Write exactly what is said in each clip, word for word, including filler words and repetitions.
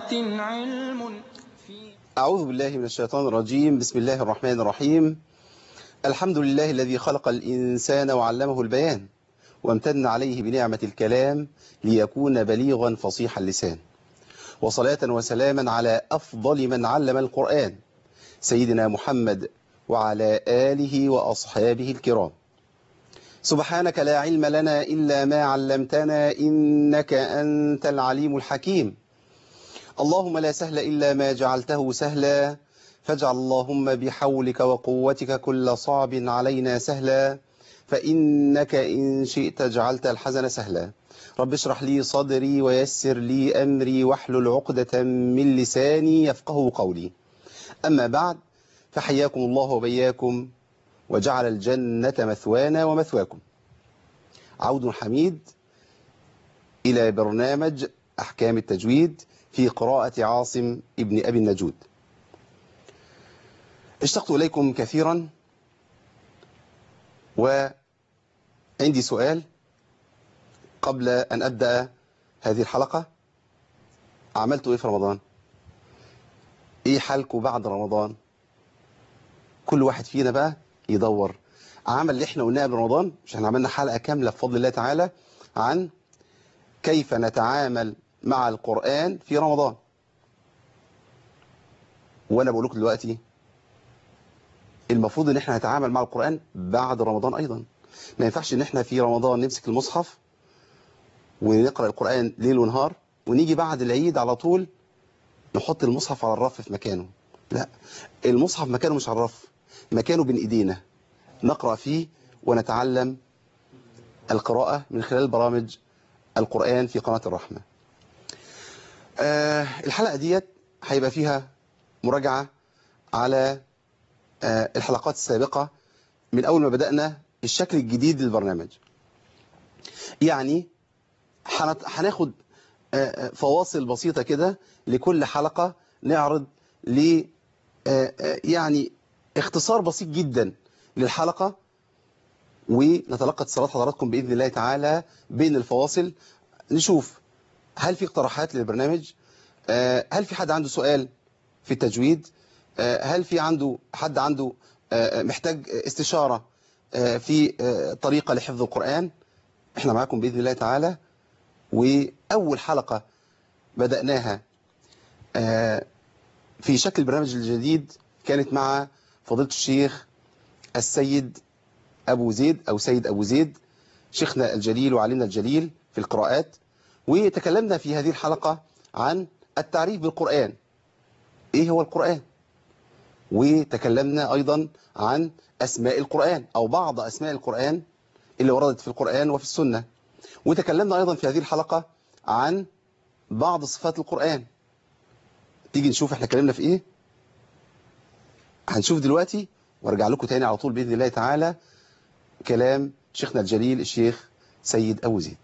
سماوات علم في أعوذ بالله من الشيطان الرجيم. بسم الله الرحمن الرحيم. الحمد لله الذي خلق الإنسان وعلمه البيان وامتن عليه بنعمة الكلام ليكون بليغا فصيح اللسان، وصلاة وسلاما على أفضل من علم القرآن سيدنا محمد وعلى آله وأصحابه الكرام. سبحانك لا علم لنا إلا ما علمتنا إنك أنت العليم الحكيم. اللهم لا سهل إلا ما جعلته سهلا، فاجعل اللهم بحولك وقوتك كل صعب علينا سهلا، فإنك إن شئت جعلت الحزن سهلا. رب اشرح لي صدري ويسر لي أمري واحلل عقدة من لساني يفقه قولي. أما بعد، فحياكم الله وبياكم وجعل الجنة مثوانا ومثواكم. عود حميد إلى برنامج أحكام التجويد في قراءة عاصم ابن أبي النجود. اشتقت إليكم كثيرا، وعندي سؤال قبل أن أبدأ هذه الحلقة. عملتوا إيه في رمضان؟ إيه حالكم بعد رمضان؟ كل واحد فينا بقى يدور عمل اللي احنا قلناه قبل رمضان. مش احنا عملنا حلقة كاملة بفضل الله تعالى عن كيف نتعامل مع القرآن في رمضان، وانا بقول لكم دلوقتي المفروض ان احنا نتعامل مع القرآن بعد رمضان ايضا. ما ينفعش ان احنا في رمضان نمسك المصحف ونقرأ القرآن ليل ونهار ونيجي بعد العيد على طول نحط المصحف على الرف في مكانه. لا، المصحف مكانه مش على الرف، مكانه بين ايدينا، نقرأ فيه ونتعلم القراءة من خلال برامج القرآن في قناة الرحمة. أه الحلقة ديت هيبقى فيها مراجعة على أه الحلقات السابقة من أول ما بدأنا الشكل الجديد للبرنامج. يعني هناخد أه فواصل بسيطة كده لكل حلقة، نعرض ل أه يعني اختصار بسيط جدا للحلقة، ونتلقى اتصالات حضراتكم بإذن الله تعالى بين الفواصل. نشوف هل في اقتراحات للبرنامج، هل في حد عنده سؤال في التجويد، هل في عنده حد عنده محتاج استشارة في طريقة لحفظ القرآن. احنا معاكم بإذن الله تعالى. وأول حلقة بدأناها في شكل البرنامج الجديد كانت مع فضيلة الشيخ السيد أبو زيد أو سيد أبو زيد، شيخنا الجليل وعلمنا الجليل في القراءات. وتكلمنا في هذه الحلقة عن التعريف بالقرآن، إيه هو القرآن، وتكلمنا أيضا عن أسماء القرآن أو بعض أسماء القرآن اللي وردت في القرآن وفي السنة. وتكلمنا أيضا في هذه الحلقة عن بعض صفات القرآن. تيجي نشوف احنا اتكلمنا في إيه. هنشوف دلوقتي وارجع لكم تاني على طول بإذن الله تعالى كلام شيخنا الجليل الشيخ سيد أبو زيد.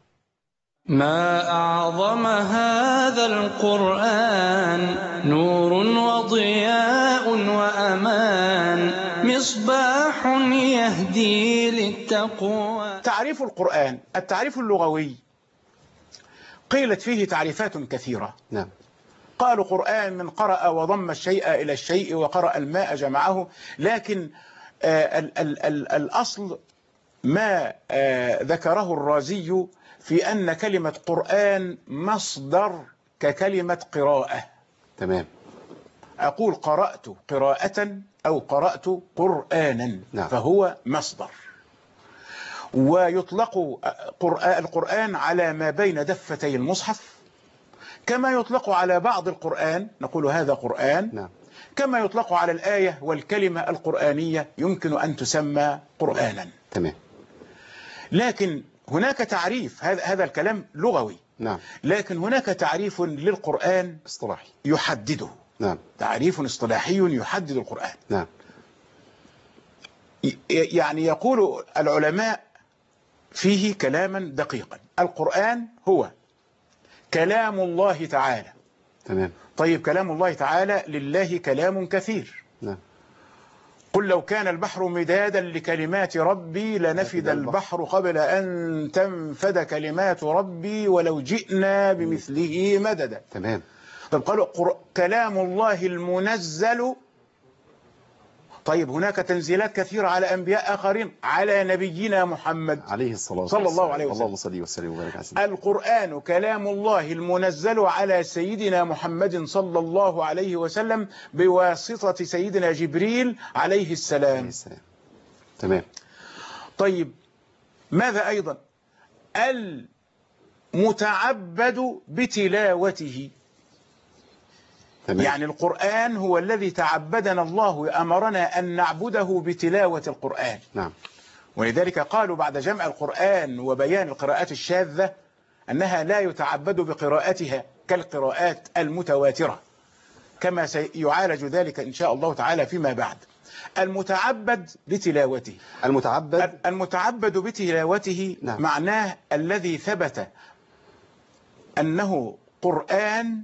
ما أعظم هذا القرآن، نور وضياء وأمان، مصباح يهدي للتقوى. تعريف القرآن، التعريف اللغوي قيلت فيه تعريفات كثيرة. نعم. قالوا قرآن من قرأ وضم الشيء إلى الشيء وقرأ الماء جمعه، لكن آه ال ال ال الأصل ما آه ذكره الرازي في أن كلمة قرآن مصدر ككلمة قراءة. تمام. أقول قرأت قراءة أو قرأت قرآنا. نعم. فهو مصدر. ويطلق القرآن على ما بين دفتي المصحف، كما يطلق على بعض القرآن نقول هذا قرآن. نعم. كما يطلق على الآية والكلمة القرآنية يمكن أن تسمى قرآنا. تمام. لكن هناك تعريف، هذا هذا الكلام لغوي. نعم. لكن هناك تعريف للقرآن اصطلاحي يحدده. نعم. تعريف اصطلاحي يحدد القرآن. نعم. يعني يقول العلماء فيه كلاما دقيقا: القرآن هو كلام الله تعالى. تمام. طيب، كلام الله تعالى لله كلام كثير. نعم. قل لو كان البحر مدادا لكلمات ربي لنفد البحر قبل أن تنفد كلمات ربي ولو جئنا بمثله مددا. تمام. طب قالوا قر- كلام الله المنزل. طيب هناك تنزيلات كثيرة على أنبياء آخرين، على نبينا محمد عليه الصلاة صلى الله عليه وسلم. اللهم صل وسلم وبارك على سيدنا. القرآن كلام الله المنزل على سيدنا محمد صلى الله عليه وسلم بواسطة سيدنا جبريل عليه عليه السلام. السلام. تمام. طيب ماذا أيضا؟ المتعبد بتلاوته. تمام. يعني القرآن هو الذي تعبدنا الله وأمرنا أن نعبده بتلاوة القرآن. نعم. ولذلك قالوا بعد جمع القرآن وبيان القراءات الشاذة أنها لا يتعبد بقراءتها كالقراءات المتواترة، كما سيعالج ذلك إن شاء الله تعالى فيما بعد. المتعبد بتلاوته. المتعبد المتعبد بتلاوته نعم. معناه الذي ثبت أنه قرآن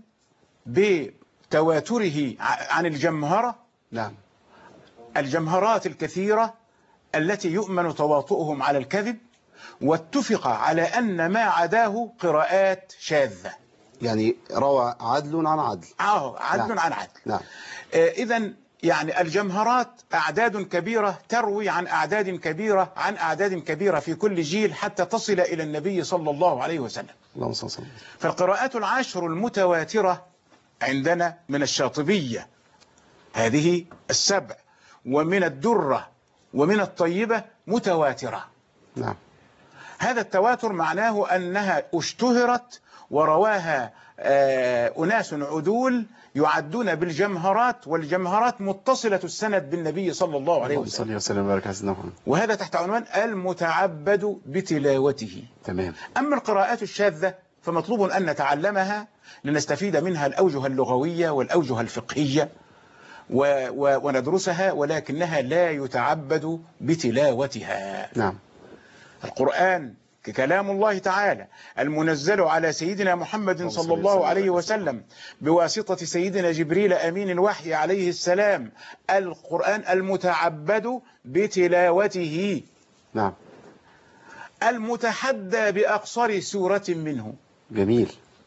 بتواتره عن الجمهرة، نعم. الجمهرات الكثيرة التي يؤمن تواطؤهم على الكذب، واتفق على أن ما عداه قراءات شاذة. يعني روى عدل عن عدل. آه عدل نعم. عن عدل. نعم. آه إذن يعني الجمهرات أعداد كبيرة تروي عن أعداد كبيرة عن أعداد كبيرة في كل جيل حتى تصل إلى النبي صلى الله عليه وسلم. اللهم صل وسلم. فالقراءات العشر المتواترة عندنا من الشاطبية هذه السبع، ومن الدرة ومن الطيبة متواترة. نعم. هذا التواتر معناه أنها اشتهرت ورواها آه أناس عدول يعدون بالجمهرات، والجمهرات متصلة السند بالنبي صلى الله عليه وسلم. صلى وسلم وبارك على سيدنا محمد. وهذا تحت عنوان المتعبد بتلاوته. تمام. أما القراءات الشاذة فمطلوب أن نتعلمها لنستفيد منها الأوجه اللغوية والأوجه الفقهية و و وندرسها، ولكنها لا يتعبد بتلاوتها. نعم. القرآن ككلام الله تعالى المنزل على سيدنا محمد صلى الله عليه وسلم بواسطة سيدنا جبريل أمين الوحي عليه السلام، القرآن المتعبد بتلاوته. نعم. المتحدى بأقصر سورة منه. جميل.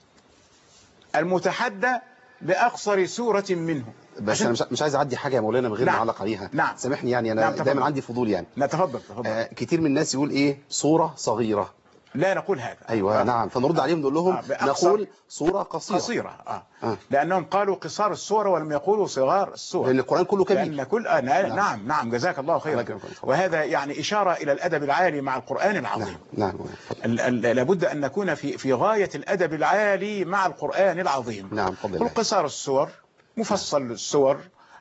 المتحدى بأقصر سورة منه. بس انا مش مش عايز اعدي حاجه يا مولانا من غير ما نعم. اعلق عليها. نعم. سامحني يعني انا نعم دايما عندي فضول يعني. لا تفضل تفضل. آه كتير من الناس يقول ايه صوره صغيره. لا نقول هذا. ايوه. آه. نعم. فنرد عليهم نقول لهم آه. نقول صوره قصيره. قصيرة. آه. آه. لأنهم قالوا قصار السور ولم يقولوا صغار السور، لان القران كله كبير. لأن كل آه نعم. نعم نعم جزاك الله خيرا. وهذا يعني إشارة إلى الأدب العالي مع القرآن العظيم. نعم. نعم. ال ال لابد أن نكون في في غاية الأدب العالي مع القرآن العظيم. نعم. تفضل. قصار السور، مفصل السور،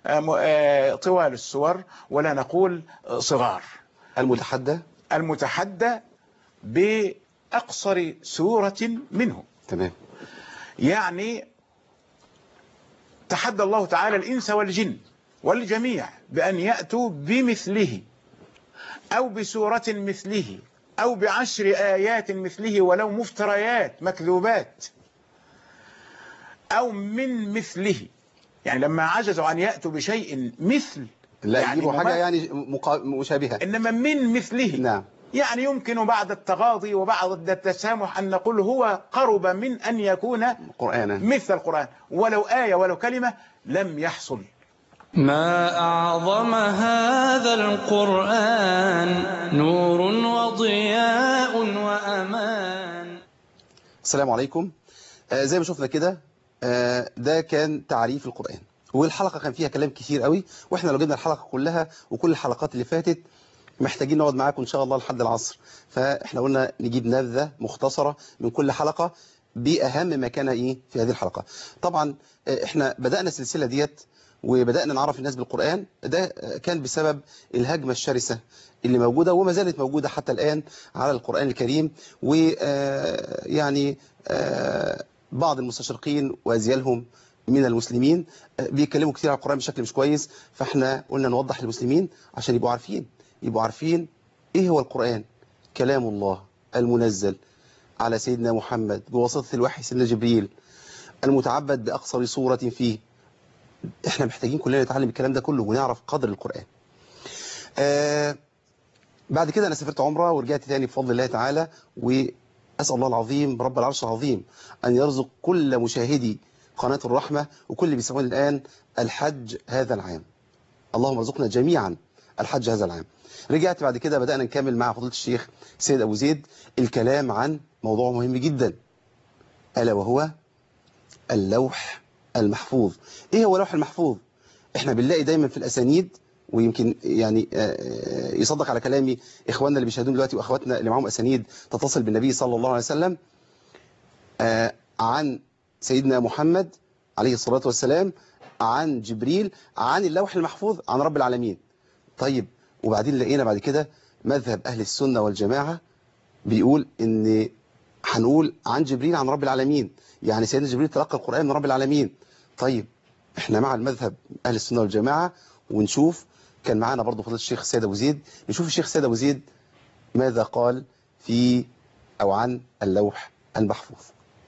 طوال السور، ولا نقول صغار. المتحدى المتحدى بأقصر سورة منه. تمام. يعني تحدى الله تعالى الإنس والجن والجميع بأن يأتوا بمثله أو بسورة مثله أو بعشر آيات مثله ولو مفتريات مكذوبات أو من مثله. يعني لما عجزوا عن يأتوا بشيء مثل، لا يعني يجيبوا حاجه يعني مقا... مشابهه. إنما من مثله. نعم. يعني يمكن بعد التغاضي وبعد التسامح أن نقول هو قرب من أن يكون قرآنا مثل القرآن، ولو آية ولو كلمة لم يحصل. ما أعظم هذا القرآن نور وضياء وأمان. السلام عليكم. آه زي ما شفنا كده آه ده كان تعريف القرآن، والحلقة كان فيها كلام كتير قوي، واحنا لو جبنا الحلقة كلها وكل الحلقات اللي فاتت محتاجين نقعد معاكم ان شاء الله لحد العصر. فاحنا قلنا نجيب نبذة مختصرة من كل حلقة بأهم ما كان ايه في هذه الحلقة. طبعا احنا بدأنا السلسلة ديت وبدأنا نعرف الناس بالقرآن، ده كان بسبب الهجمة الشرسة اللي موجودة وما زالت موجودة حتى الآن على القرآن الكريم. ويعني بعض المستشرقين وأزيالهم من المسلمين بيتكلموا كتير على القرآن بشكل مش كويس، فاحنا قلنا نوضح للمسلمين عشان يبقوا عارفين يبقوا عارفين ايه هو القرآن. كلام الله المنزل على سيدنا محمد بواسطة الوحي سيدنا جبريل، المتعبد بأقصر صورة فيه. احنا محتاجين كلنا نتعلم الكلام ده كله ونعرف قدر القرآن. آه بعد كده انا سافرت عمرة ورجعت تاني بفضل الله تعالى، وأسأل الله العظيم رب العرش العظيم أن يرزق كل مشاهدي قناة الرحمة وكل اللي بيسمعون الآن الحج هذا العام. اللهم ارزقنا جميعا الحج هذا العام. رجعت بعد كده بدأنا نكمل مع فضيلة الشيخ سيد أبو زيد الكلام عن موضوع مهم جدا، ألا وهو اللوح المحفوظ. إيه هو اللوح المحفوظ؟ إحنا بنلاقي دايما في الأسانيد، ويمكن يعني يصدق على كلامي إخواننا اللي بيشاهدون دلوقتي وأخواتنا اللي معهم أسانيد تتصل بالنبي صلى الله عليه وسلم عن سيدنا محمد عليه الصلاة والسلام، عن جبريل، عن اللوح المحفوظ، عن رب العالمين. طيب وبعدين لقينا بعد كده مذهب أهل السنة والجماعة بيقول إن هنقول عن جبريل عن رب العالمين، يعني سيدنا جبريل تلقى القرآن من رب العالمين. طيب احنا مع المذهب أهل السنة والجماعة، ونشوف كان معانا برضو فضيلة الشيخ سيد أبو زيد، نشوف الشيخ سيد أبو زيد ماذا قال في أو عن اللوح المحفوظ.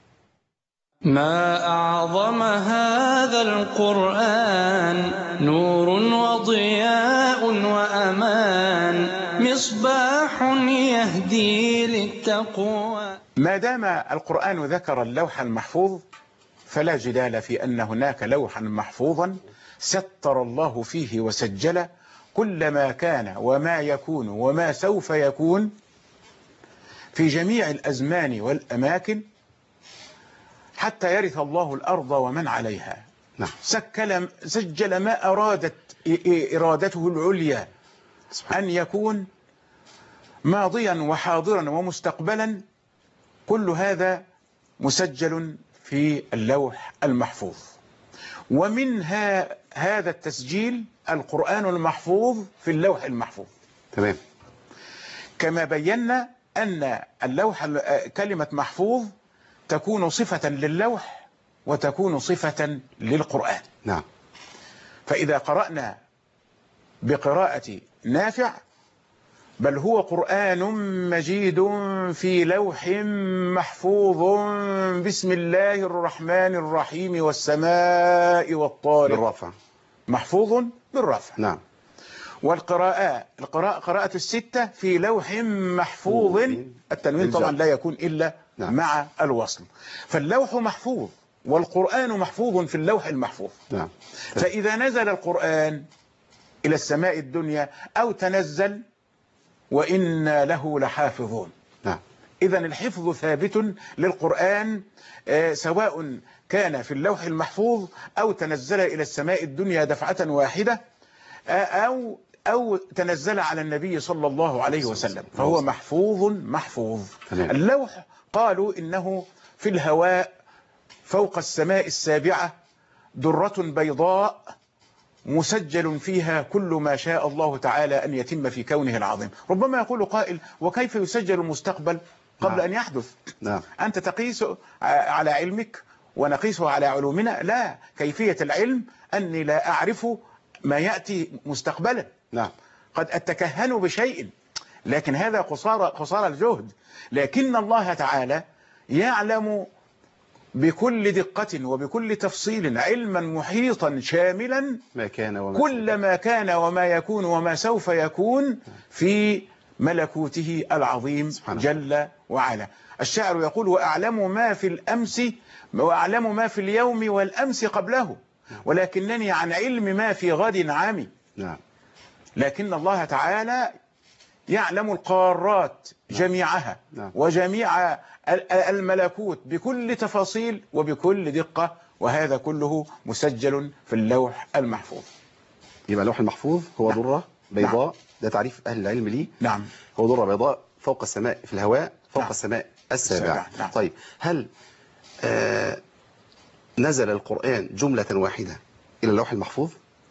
ما أعظم هذا القرآن، نور وضياء وأمان، مصباح يهدي للتقوى. ما دام القرآن ذكر اللوح المحفوظ فلا جدال في أن هناك لوحا محفوظا ستر الله فيه وسجل كل ما كان وما يكون وما سوف يكون في جميع الأزمان والأماكن حتى يرث الله الأرض ومن عليها. نعم. سجل, سجل ما أرادت إرادته العليا أن يكون ماضيا وحاضرا ومستقبلا، كل هذا مسجل في اللوح المحفوظ. ومنها هذا التسجيل القرآن المحفوظ في اللوح المحفوظ. تمام. كما بينا أن اللوح كلمة محفوظ تكون صفة للوح وتكون صفة للقرآن. نعم. فإذا قرأنا بقراءة نافع بل هو قرآن مجيد في لوح محفوظ بسم الله الرحمن الرحيم والسماء والطارق، بالرفع. محفوظ بالرفع. نعم. والقراءة القراءة قراءة الستة في لوح محفوظ، التنوين طبعا لا يكون إلا نعم. مع الوصل. فاللوح محفوظ والقرآن محفوظ في اللوح المحفوظ. نعم. فإذا نزل القرآن إلى السماء الدنيا أو تنزل وإنا له لحافظون. نعم. إذن الحفظ ثابت للقرآن سواء كان في اللوح المحفوظ أو تنزل إلى السماء الدنيا دفعة واحدة أو أو تنزل على النبي صلى الله عليه وسلم، فهو محفوظ محفوظ. اللوح قالوا إنه في الهواء فوق السماء السابعة درة بيضاء مسجل فيها كل ما شاء الله تعالى أن يتم في كونه العظيم. ربما يقول قائل وكيف يسجل المستقبل قبل نعم. أن يحدث؟ نعم. أنت تقيس على علمك ونقيسه على علومنا. لا، كيفية العلم أني لا أعرف ما يأتي مستقبلا. نعم. قد أتكهن بشيء لكن هذا قصارى قصارى الجهد، لكن الله تعالى يعلم بكل دقة وبكل تفصيل علما محيطا شاملا ما كان وما كل ما كان وما يكون وما سوف يكون في ملكوته العظيم جل وعلا. الشاعر يقول وأعلم ما في الأمس وأعلم ما في اليوم والأمس قبله ولكنني عن علم ما في غد عامي. نعم. لكن الله تعالى يعلم القارات جميعها نعم. وجميع الملكوت بكل تفاصيل وبكل دقة، وهذا كله مسجل في اللوح المحفوظ. يبقى اللوح المحفوظ هو نعم. درة بيضاء. نعم. ده تعريف أهل العلم ليه. نعم. هو درة بيضاء فوق السماء في الهواء فوق نعم. السماء السابعة. نعم. طيب هل آه نزل القرآن جملة واحدة إلى اللوح المحفوظ؟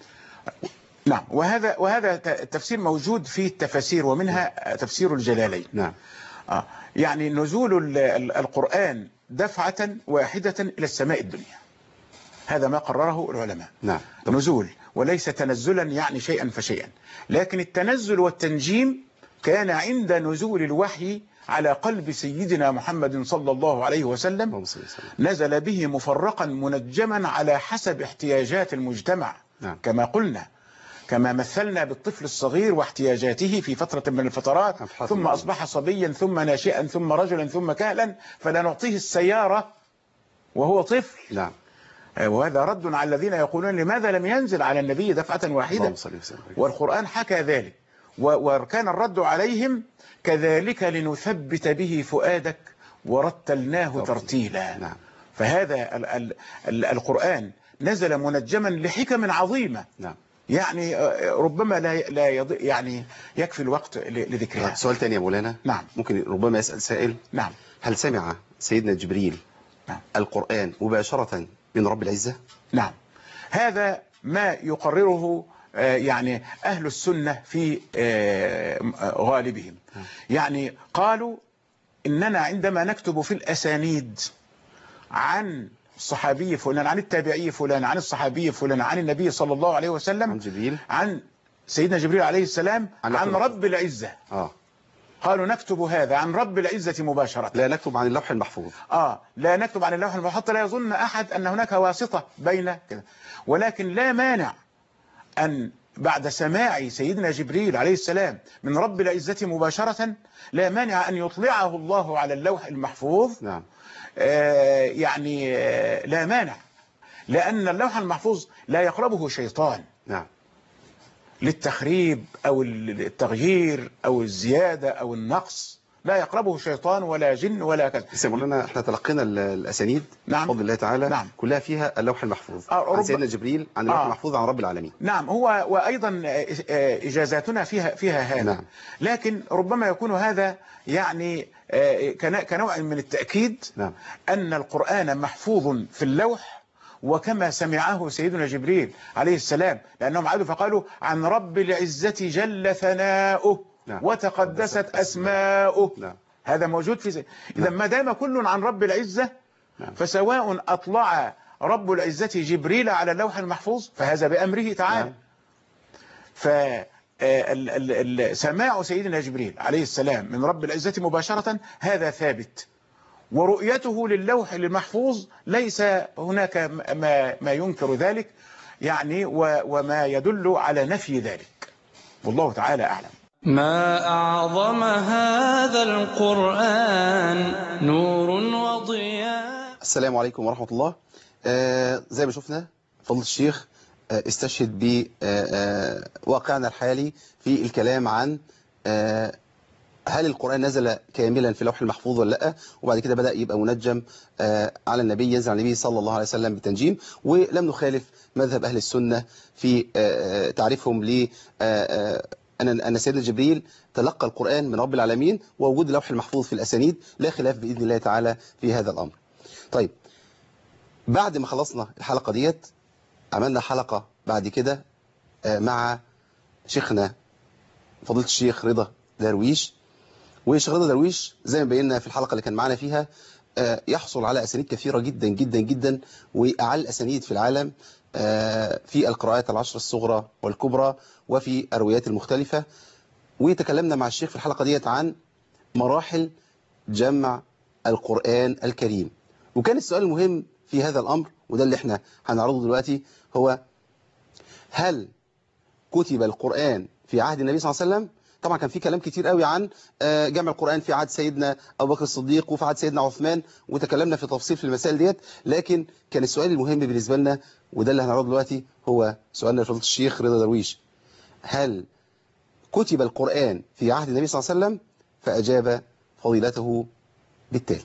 نعم. وهذا وهذا تفسير موجود في التفاسير ومنها تفسير الجلالين. نعم. آه يعني نزول القرآن دفعة واحدة إلى السماء الدنيا، هذا ما قرره العلماء. نعم. نزول وليس تنزلا يعني شيئا فشيئا، لكن التنزل والتنجيم كان عند نزول الوحي على قلب سيدنا محمد صلى الله عليه وسلم، نزل به مفرقا منجما على حسب احتياجات المجتمع. نعم. كما قلنا، كما مثلنا بالطفل الصغير واحتياجاته في فترة من الفترات، ثم أصبح صبيا ثم ناشئا ثم رجلا ثم كهلا، فلا نعطيه السيارة وهو طفل. نعم. وهذا رد على الذين يقولون لماذا لم ينزل على النبي دفعة واحدة، اللهم صل وسلم. والقرآن حكى ذلك، و- وكان الرد عليهم كذلك لنثبت به فؤادك ورتلناه ترتيلا. نعم. فهذا ال ال ال القرآن نزل منجما لحكم عظيمة، نعم. يعني ربما لا لا يض... يعني يكفي الوقت ل- لذكرها. سؤال تاني يا مولانا. نعم. ممكن ربما يسأل سائل. نعم. هل سمع سيدنا جبريل نعم. القرآن مباشرة من رب العزة؟ نعم، هذا ما يقرره آه، يعني أهل السنة في آه، غالبهم. يعني قالوا إننا عندما نكتب في الأسانيد عن الصحابي فلان، عن التابعي فلان، عن الصحابي فلان، عن النبي صلى الله عليه وسلم، عن جبريل، عن سيدنا جبريل عليه السلام، عن, عن رب العزة. آه. قالوا نكتب هذا عن رب العزة مباشرة، لا نكتب عن اللوح المحفوظ. آه لا نكتب عن اللوح المحفوظ حتى لا يظن أحد أن هناك واسطة بين كذا. ولكن لا مانع أن بعد سماع سيدنا جبريل عليه السلام من رب العزة مباشرة، لا مانع أن يطلعه الله على اللوح المحفوظ. نعم. آه يعني آه لا مانع، لأن اللوح المحفوظ لا يقربه شيطان. نعم. للتخريب أو التغيير أو الزيادة أو النقص، لا يقربه شيطان ولا جن ولا كذا. بس يا مولانا احنا تلقينا ال- الأسانيد نعم. بفضل الله تعالى. نعم. كلها فيها اللوح المحفوظ. آه عن رب... سيدنا جبريل، عن اللوح آه. المحفوظ، عن رب العالمين. نعم، هو وأيضا إجازاتنا فيها فيها هذا. نعم. لكن ربما يكون هذا يعني كنوع من التأكيد. نعم. أن القرآن محفوظ في اللوح وكما سمعه سيدنا جبريل عليه السلام، لأنهم عادوا فقالوا عن رب العزة جل ثناؤه. نعم. وتقدست أسماؤه. نعم. هذا موجود في. إذا ما دام كل عن رب العزة. نعم. فسواء أطلع رب العزة جبريل على اللوح المحفوظ فهذا بأمره تعالى. نعم. فسماع سيدنا جبريل عليه السلام من رب العزة مباشرة هذا ثابت، ورؤيته للوح المحفوظ ليس هناك ما, ما ينكر ذلك يعني وما يدل على نفي ذلك، والله تعالى أعلم. ما أعظم هذا القرآن نور وضياء. السلام عليكم ورحمة الله. آه زي ما شفنا فضل الشيخ آه استشهد بواقعنا الحالي في الكلام عن آه هل القرآن نزل كاملا في اللوح المحفوظ ولا لا، وبعد كده بدأ يبقى منجم آه على النبي، ينزل على النبي صلى الله عليه وسلم بالتنجيم. ولم نخالف مذهب أهل السنة في آه تعريفهم ل آه أن أن سيدنا جبريل تلقى القرآن من رب العالمين، ووجود اللوح المحفوظ في الأسانيد لا خلاف بإذن الله تعالى في هذا الأمر. طيب بعد ما خلصنا الحلقة ديت عملنا حلقة بعد كده مع شيخنا فضيلة الشيخ رضا درويش. والشيخ رضا درويش زي ما بينا في الحلقة اللي كان معنا فيها يحصل على أسانيد كثيرة جدا جدا جدا، وأعلى الأسانيد في العالم في القراءات العشر الصغرى والكبرى وفي الروايات المختلفة. وتكلمنا مع الشيخ في الحلقة ديت عن مراحل جمع القرآن الكريم. وكان السؤال المهم في هذا الأمر وده اللي احنا هنعرضه دلوقتي هو هل كتب القرآن في عهد النبي صلى الله عليه وسلم؟ طبعا كان في كلام كتير قوي عن جمع القرآن في عهد سيدنا أبو بكر الصديق وفي عهد سيدنا عثمان، وتكلمنا في تفصيل في المسائل ديت. لكن كان السؤال المهم بالنسبة لنا وده اللي هنعرضه دلوقتي هو سؤالنا لفضيلة الشيخ رضا درويش: هل كتب القرآن في عهد النبي صلى الله عليه وسلم؟ فأجاب فضيلته بالتالي: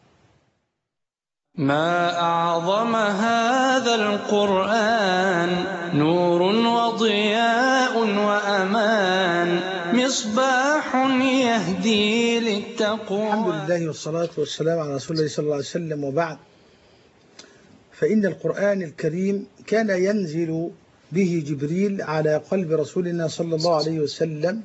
ما أعظم هذا القرآن نور وضياء وأمان مصباح يهدي للتقوى. الحمد لله والصلاة والسلام على رسول الله صلى الله عليه وسلم، وبعد، فإن القرآن الكريم كان ينزل به جبريل على قلب رسولنا صلى الله عليه وسلم،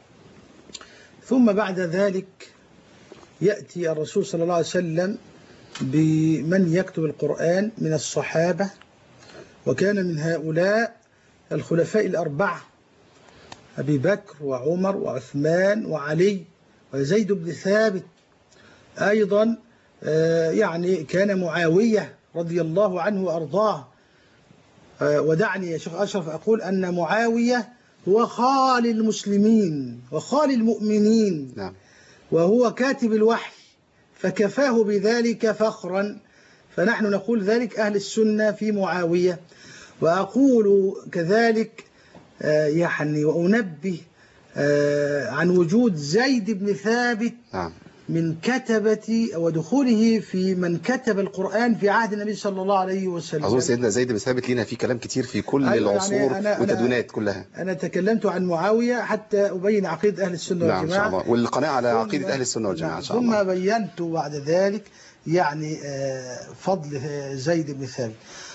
ثم بعد ذلك يأتي الرسول صلى الله عليه وسلم بمن يكتب القرآن من الصحابة، وكان من هؤلاء الخلفاء الأربعة أبي بكر وعمر وعثمان وعلي وزيد بن ثابت. أيضا يعني كان معاوية رضي الله عنه وأرضاه. ودعني يا شيخ أشرف أقول أن معاوية هو خال المسلمين وخال المؤمنين. نعم. وهو كاتب الوحي، فكفاه بذلك فخرا، فنحن نقول ذلك أهل السنة في معاوية. وأقول كذلك يعني وأنبه عن وجود زيد بن ثابت نعم. من كتبة ودخوله في من كتب القرآن في عهد النبي صلى الله عليه وسلم. أظن سيدنا زيد بن ثابت لنا فيه كلام كتير في كل أيوة العصور يعني والتدوينات كلها. أنا تكلمت عن معاوية حتى أبين عقيدة أهل السنة نعم والجماعة. إن شاء الله، والقناعة على عقيدة أهل السنة والجماعة إن شاء الله. ثم بينت بعد ذلك يعني فضل زيد بن ثابت.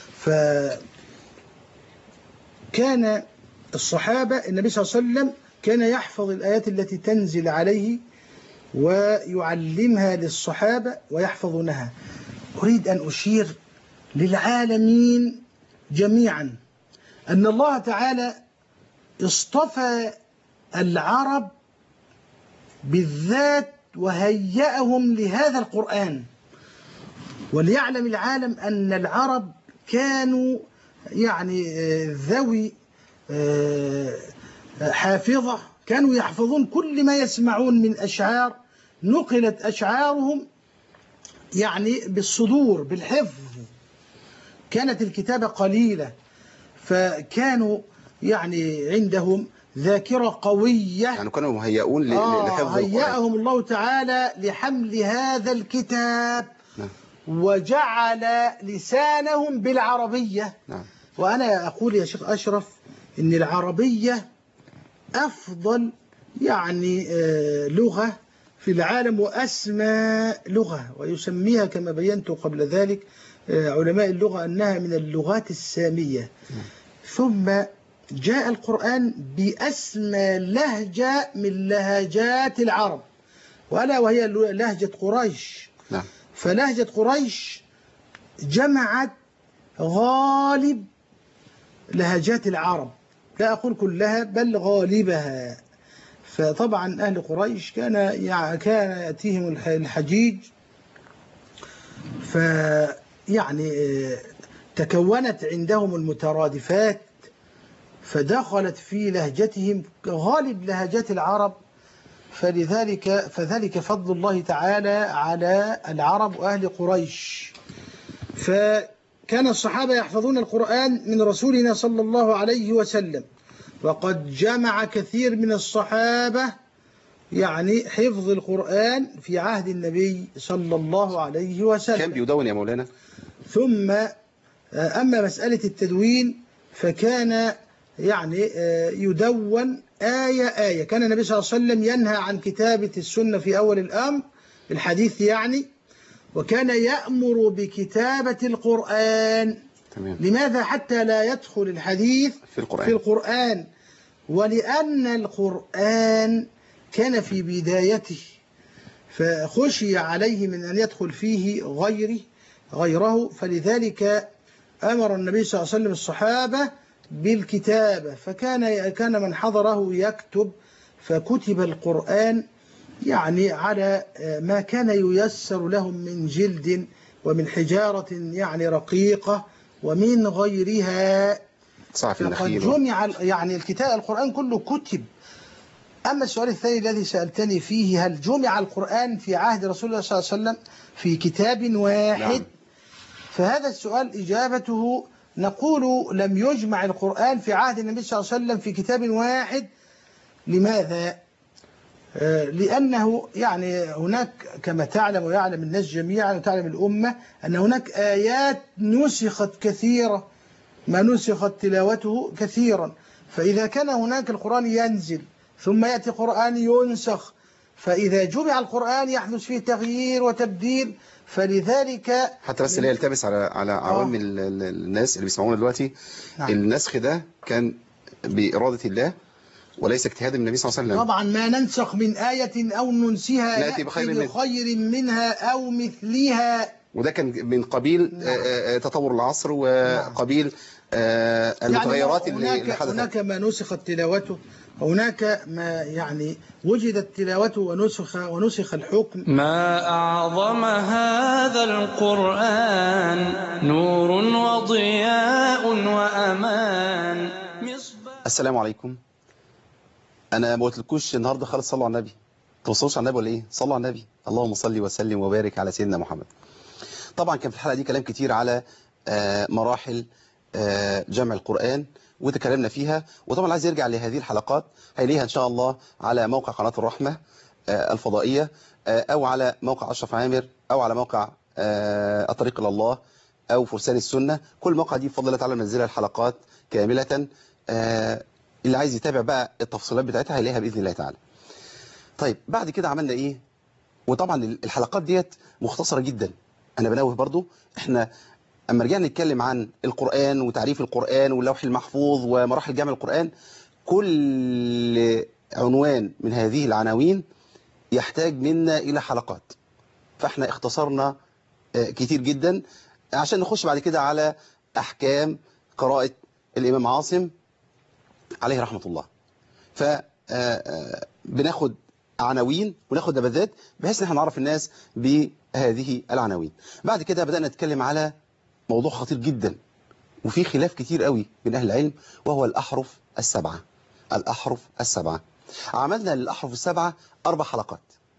فكان الصحابة النبي صلى الله عليه وسلم كان يحفظ الآيات التي تنزل عليه ويعلمها للصحابة ويحفظونها. أريد أن أشير للعالمين جميعا أن الله تعالى اصطفى العرب بالذات وهيأهم لهذا القرآن. وليعلم العالم أن العرب كانوا يعني ذوي حافظة، كانوا يحفظون كل ما يسمعون من أشعار، نقلت أشعارهم يعني بالصدور بالحفظ، كانت الكتابة قليلة، فكانوا يعني عندهم ذاكرة قوية، يعني كانوا مهيئون آه لحفظ القرآن. هيأهم الله تعالى لحمل هذا الكتاب. نعم. وجعل لسانهم بالعربية. نعم. وأنا أقول يا شيخ أشرف إن العربية أفضل يعني لغة في العالم وأسمى لغة، ويسميها كما بينت قبل ذلك علماء اللغة أنها من اللغات السامية. ثم جاء القرآن بأسمى لهجة من لهجات العرب، وألا وهي لهجة قريش. نعم. فلهجة قريش جمعت غالب لهجات العرب، لا أقول كلها بل غالبها. فطبعا أهل قريش كان كان يأتيهم الحجيج، فيعني تكونت عندهم المترادفات، فدخلت في لهجتهم غالب لهجات العرب. فلذلك فذلك فضل الله تعالى على العرب وأهل قريش. فكان الصحابة يحفظون القرآن من رسولنا صلى الله عليه وسلم، وقد جمع كثير من الصحابة يعني حفظ القرآن في عهد النبي صلى الله عليه وسلم. كان بيدون يا مولانا. ثم أما مسألة التدوين فكان يعني يدون آية آية. كان النبي صلى الله عليه وسلم ينهى عن كتابة السنة في أول الأمر الحديث يعني، وكان يأمر بكتابة القرآن. تمام. لماذا؟ حتى لا يدخل الحديث في القرآن. في القرآن، ولأن القرآن كان في بدايته فخشي عليه من أن يدخل فيه غيره غيره فلذلك أمر النبي صلى الله عليه وسلم الصحابة بالكتابة. فكان كان من حضره يكتب، فكتب القرآن يعني على ما كان ييسر لهم من جلد ومن حجارة يعني رقيقة ومن غيرها. صعب فقد جمع يعني الكتاب القرآن كله كتب. أما السؤال الثاني الذي سألتني فيه، هل جمع القرآن في عهد رسول الله صلى الله عليه وسلم في كتاب واحد؟ نعم. فهذا السؤال إجابته نقول لم يجمع القرآن في عهد النبي صلى الله عليه وسلم في كتاب واحد. لماذا؟ لأنه يعني هناك كما تعلم ويعلم الناس جميعا وتعلم الأمة أن هناك آيات نسخت كثيرة، ما نسخت تلاوته كثيرا. فإذا كان هناك القرآن ينزل ثم يأتي قرآن ينسخ، فإذا جمع القرآن يحدث فيه تغيير وتبديل. فلذلك حتى بس لا يلتبس على على عوام الناس اللي بيسمعونا دلوقتي. نعم. النسخ ده كان بإرادة الله وليس اجتهاد النبي صلى الله عليه وسلم. طبعا ما ننسخ من آية أو ننسها نأتي بخير, بخير منها أو مثلها. وده كان من قبيل نعم. تطور العصر وقبيل نعم. المتغيرات يعني اللي حدثت. هناك ما نسخت تلاوته، هناك ما يعني وجدت تلاوته ونسخ ونسخ الحكم. ما أعظم هذا القرآن نور وضياء وأمان. السلام عليكم. أنا ما قلتلكوش النهارده خالص صلوا على النبي. توصلوش على النبي ولا إيه؟ صلوا على النبي. اللهم صل وسلم وبارك على سيدنا محمد. طبعا كان في الحلقة دي كلام كتير على آه، مراحل آه، جمع القرآن وتكلمنا فيها، وطبعا عايز يرجع لهذه الحلقات هيلاقيها إن شاء الله على موقع قناة الرحمة آه، الفضائية، آه، أو على موقع أشرف عامر، أو على موقع آه، الطريق إلى الله، أو فرسان السنة. كل المواقع دي بفضل الله تعالى منزلها الحلقات كاملة. آه، اللي عايز يتابع بقى التفصيلات بتاعتها هيلاقيها بإذن الله تعالى. طيب بعد كده عملنا إيه؟ وطبعا الحلقات ديت مختصرة جدا. أنا بنوه برضو إحنا أما رجعنا نتكلم عن القرآن وتعريف القرآن واللوح المحفوظ ومراحل جمع القرآن، كل عنوان من هذه العناوين يحتاج منا إلى حلقات، فإحنا اختصرنا كتير جدا عشان نخش بعد كده على أحكام قراءة الإمام عاصم عليه رحمة الله. فبناخد عناوين وناخد نبذات بحيث ان احنا نعرف الناس بهذه العناوين. بعد كده بدأنا نتكلم على موضوع خطير جدا وفي خلاف كتير قوي بين أهل العلم، وهو الأحرف السبعة. الأحرف السبعة عملنا للأحرف السبعة أربع حلقات.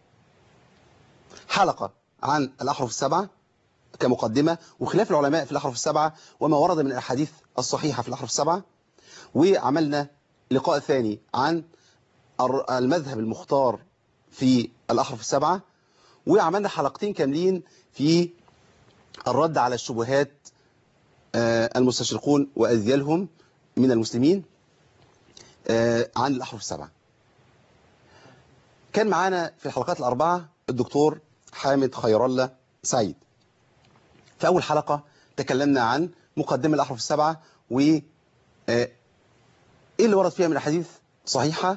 حلقة عن الأحرف السبعة كمقدمة وخلاف العلماء في الأحرف السبعة وما ورد من الأحاديث الصحيحة في الأحرف السبعة، وعملنا لقاء ثاني عن المذهب المختار في الأحرف السبعة، وعملنا حلقتين كاملين في الرد على الشبهات المستشرقون وأذيالهم من المسلمين عن الأحرف السبعة. كان معانا في الحلقات الأربعة الدكتور حامد خير الله سعيد. في أول حلقة تكلمنا عن مقدمة الأحرف السبعة و إيه اللي ورد فيها من أحاديث صحيحة،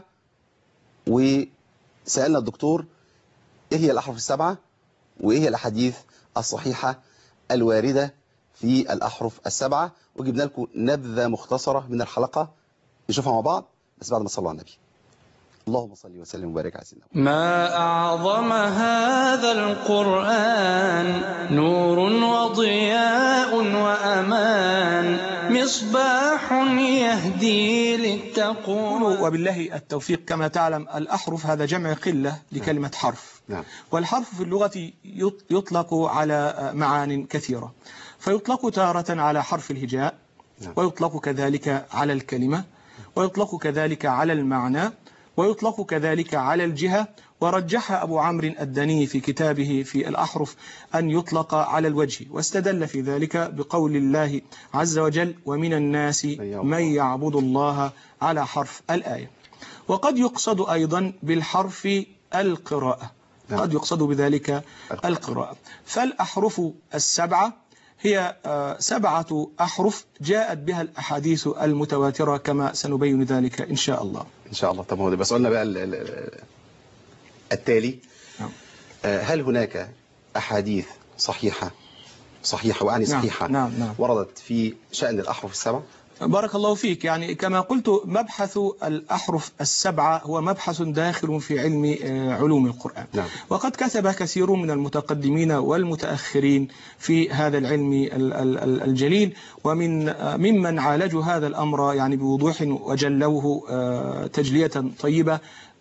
وسألنا الدكتور إيه هي الأحرف السبعة وإيه هي الأحاديث الصحيحة الواردة في الأحرف السبعة، وجبنا لكم نبذة مختصرة من الحلقة نشوفها مع بعض بس بعد ما صلوا على النبي. اللهم صل وسلم وبارك على سيدنا محمد. ما أعظم هذا القرآن، نور وضياء وأمان، مصباح يهدي للتقوى. وبالله التوفيق. كما تعلم الأحرف هذا جمع قلة لكلمة حرف، نعم. والحرف في اللغة يطلق على معان كثيرة، فيطلق تارة على حرف الهجاء، نعم. ويطلق كذلك على الكلمة، ويطلق كذلك على المعنى، ويطلق كذلك على الجهة. ورجح أبو عمرو الداني في كتابه في الأحرف أن يطلق على الوجه، واستدل في ذلك بقول الله عز وجل: ومن الناس من يعبد الله على حرف الآية. وقد يقصد أيضا بالحرف القراءة، قد يقصد بذلك القراءة. فالأحرف السبعة هي سبعة أحرف جاءت بها الأحاديث المتواترة كما سنبين ذلك إن شاء الله. إن شاء الله. طب هو ده بس قلنا بقى التالي. نعم. هل هناك أحاديث صحيحة صحيحة وأعني صحيحة نعم. نعم. وردت في شأن الأحرف السبعة؟ بارك الله فيك. يعني كما قلت مبحث الأحرف السبعة هو مبحث داخل في علم علوم القرآن. نعم. وقد كتب كثير من المتقدمين والمتأخرين في هذا العلم الجليل، ومن ممن عالجوا هذا الأمر يعني بوضوح وجلوه تجلية طيبة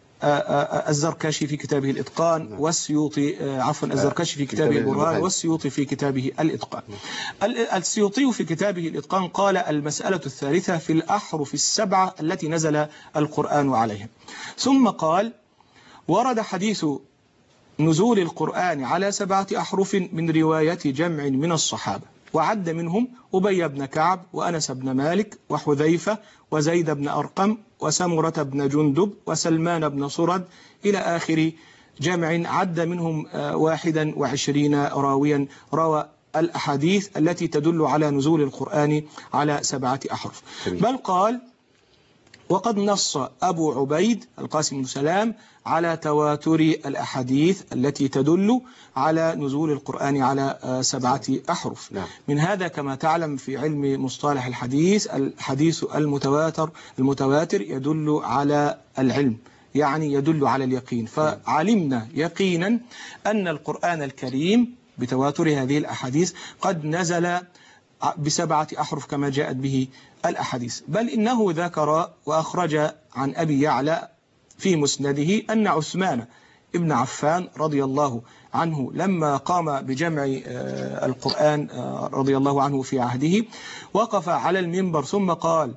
الزركشي في كتابه الإتقان، والسيوطي عفوا الزركشي في كتابه البرهان، والسيوطي في كتابه الإتقان. السيوطي في كتابه الإتقان قال: المسألة الثالثة في الأحرف السبعة التي نزل القرآن عليها. ثم قال: ورد حديث نزول القرآن على سبعة أحرف من رواية جمع من الصحابة، وعد منهم أبي بن كعب وأنس بن مالك وحذيفة وزيد بن أرقم وسمرة بن جندب وسلمان بن صرد إلى آخر جمع، عد منهم واحدا وعشرين راويا روى الأحاديث التي تدل على نزول القرآن على سبعة أحرف. بل قال: وقد نص أبو عبيد القاسم بن سلام على تواتر الأحاديث التي تدل على نزول القرآن على سبعة أحرف. نعم. من هذا كما تعلم في علم مصطلح الحديث، الحديث المتواتر المتواتر يدل على العلم، يعني يدل على اليقين. فعلمنا يقينا أن القرآن الكريم بتواتر هذه الأحاديث قد نزل بسبعة أحرف كما جاءت به الأحاديث. بل إنه ذكر وأخرج عن أبي يعلى في مسنده أن عثمان ابن عفان رضي الله عنه لما قام بجمع القرآن رضي الله عنه في عهده، وقف على المنبر ثم قال: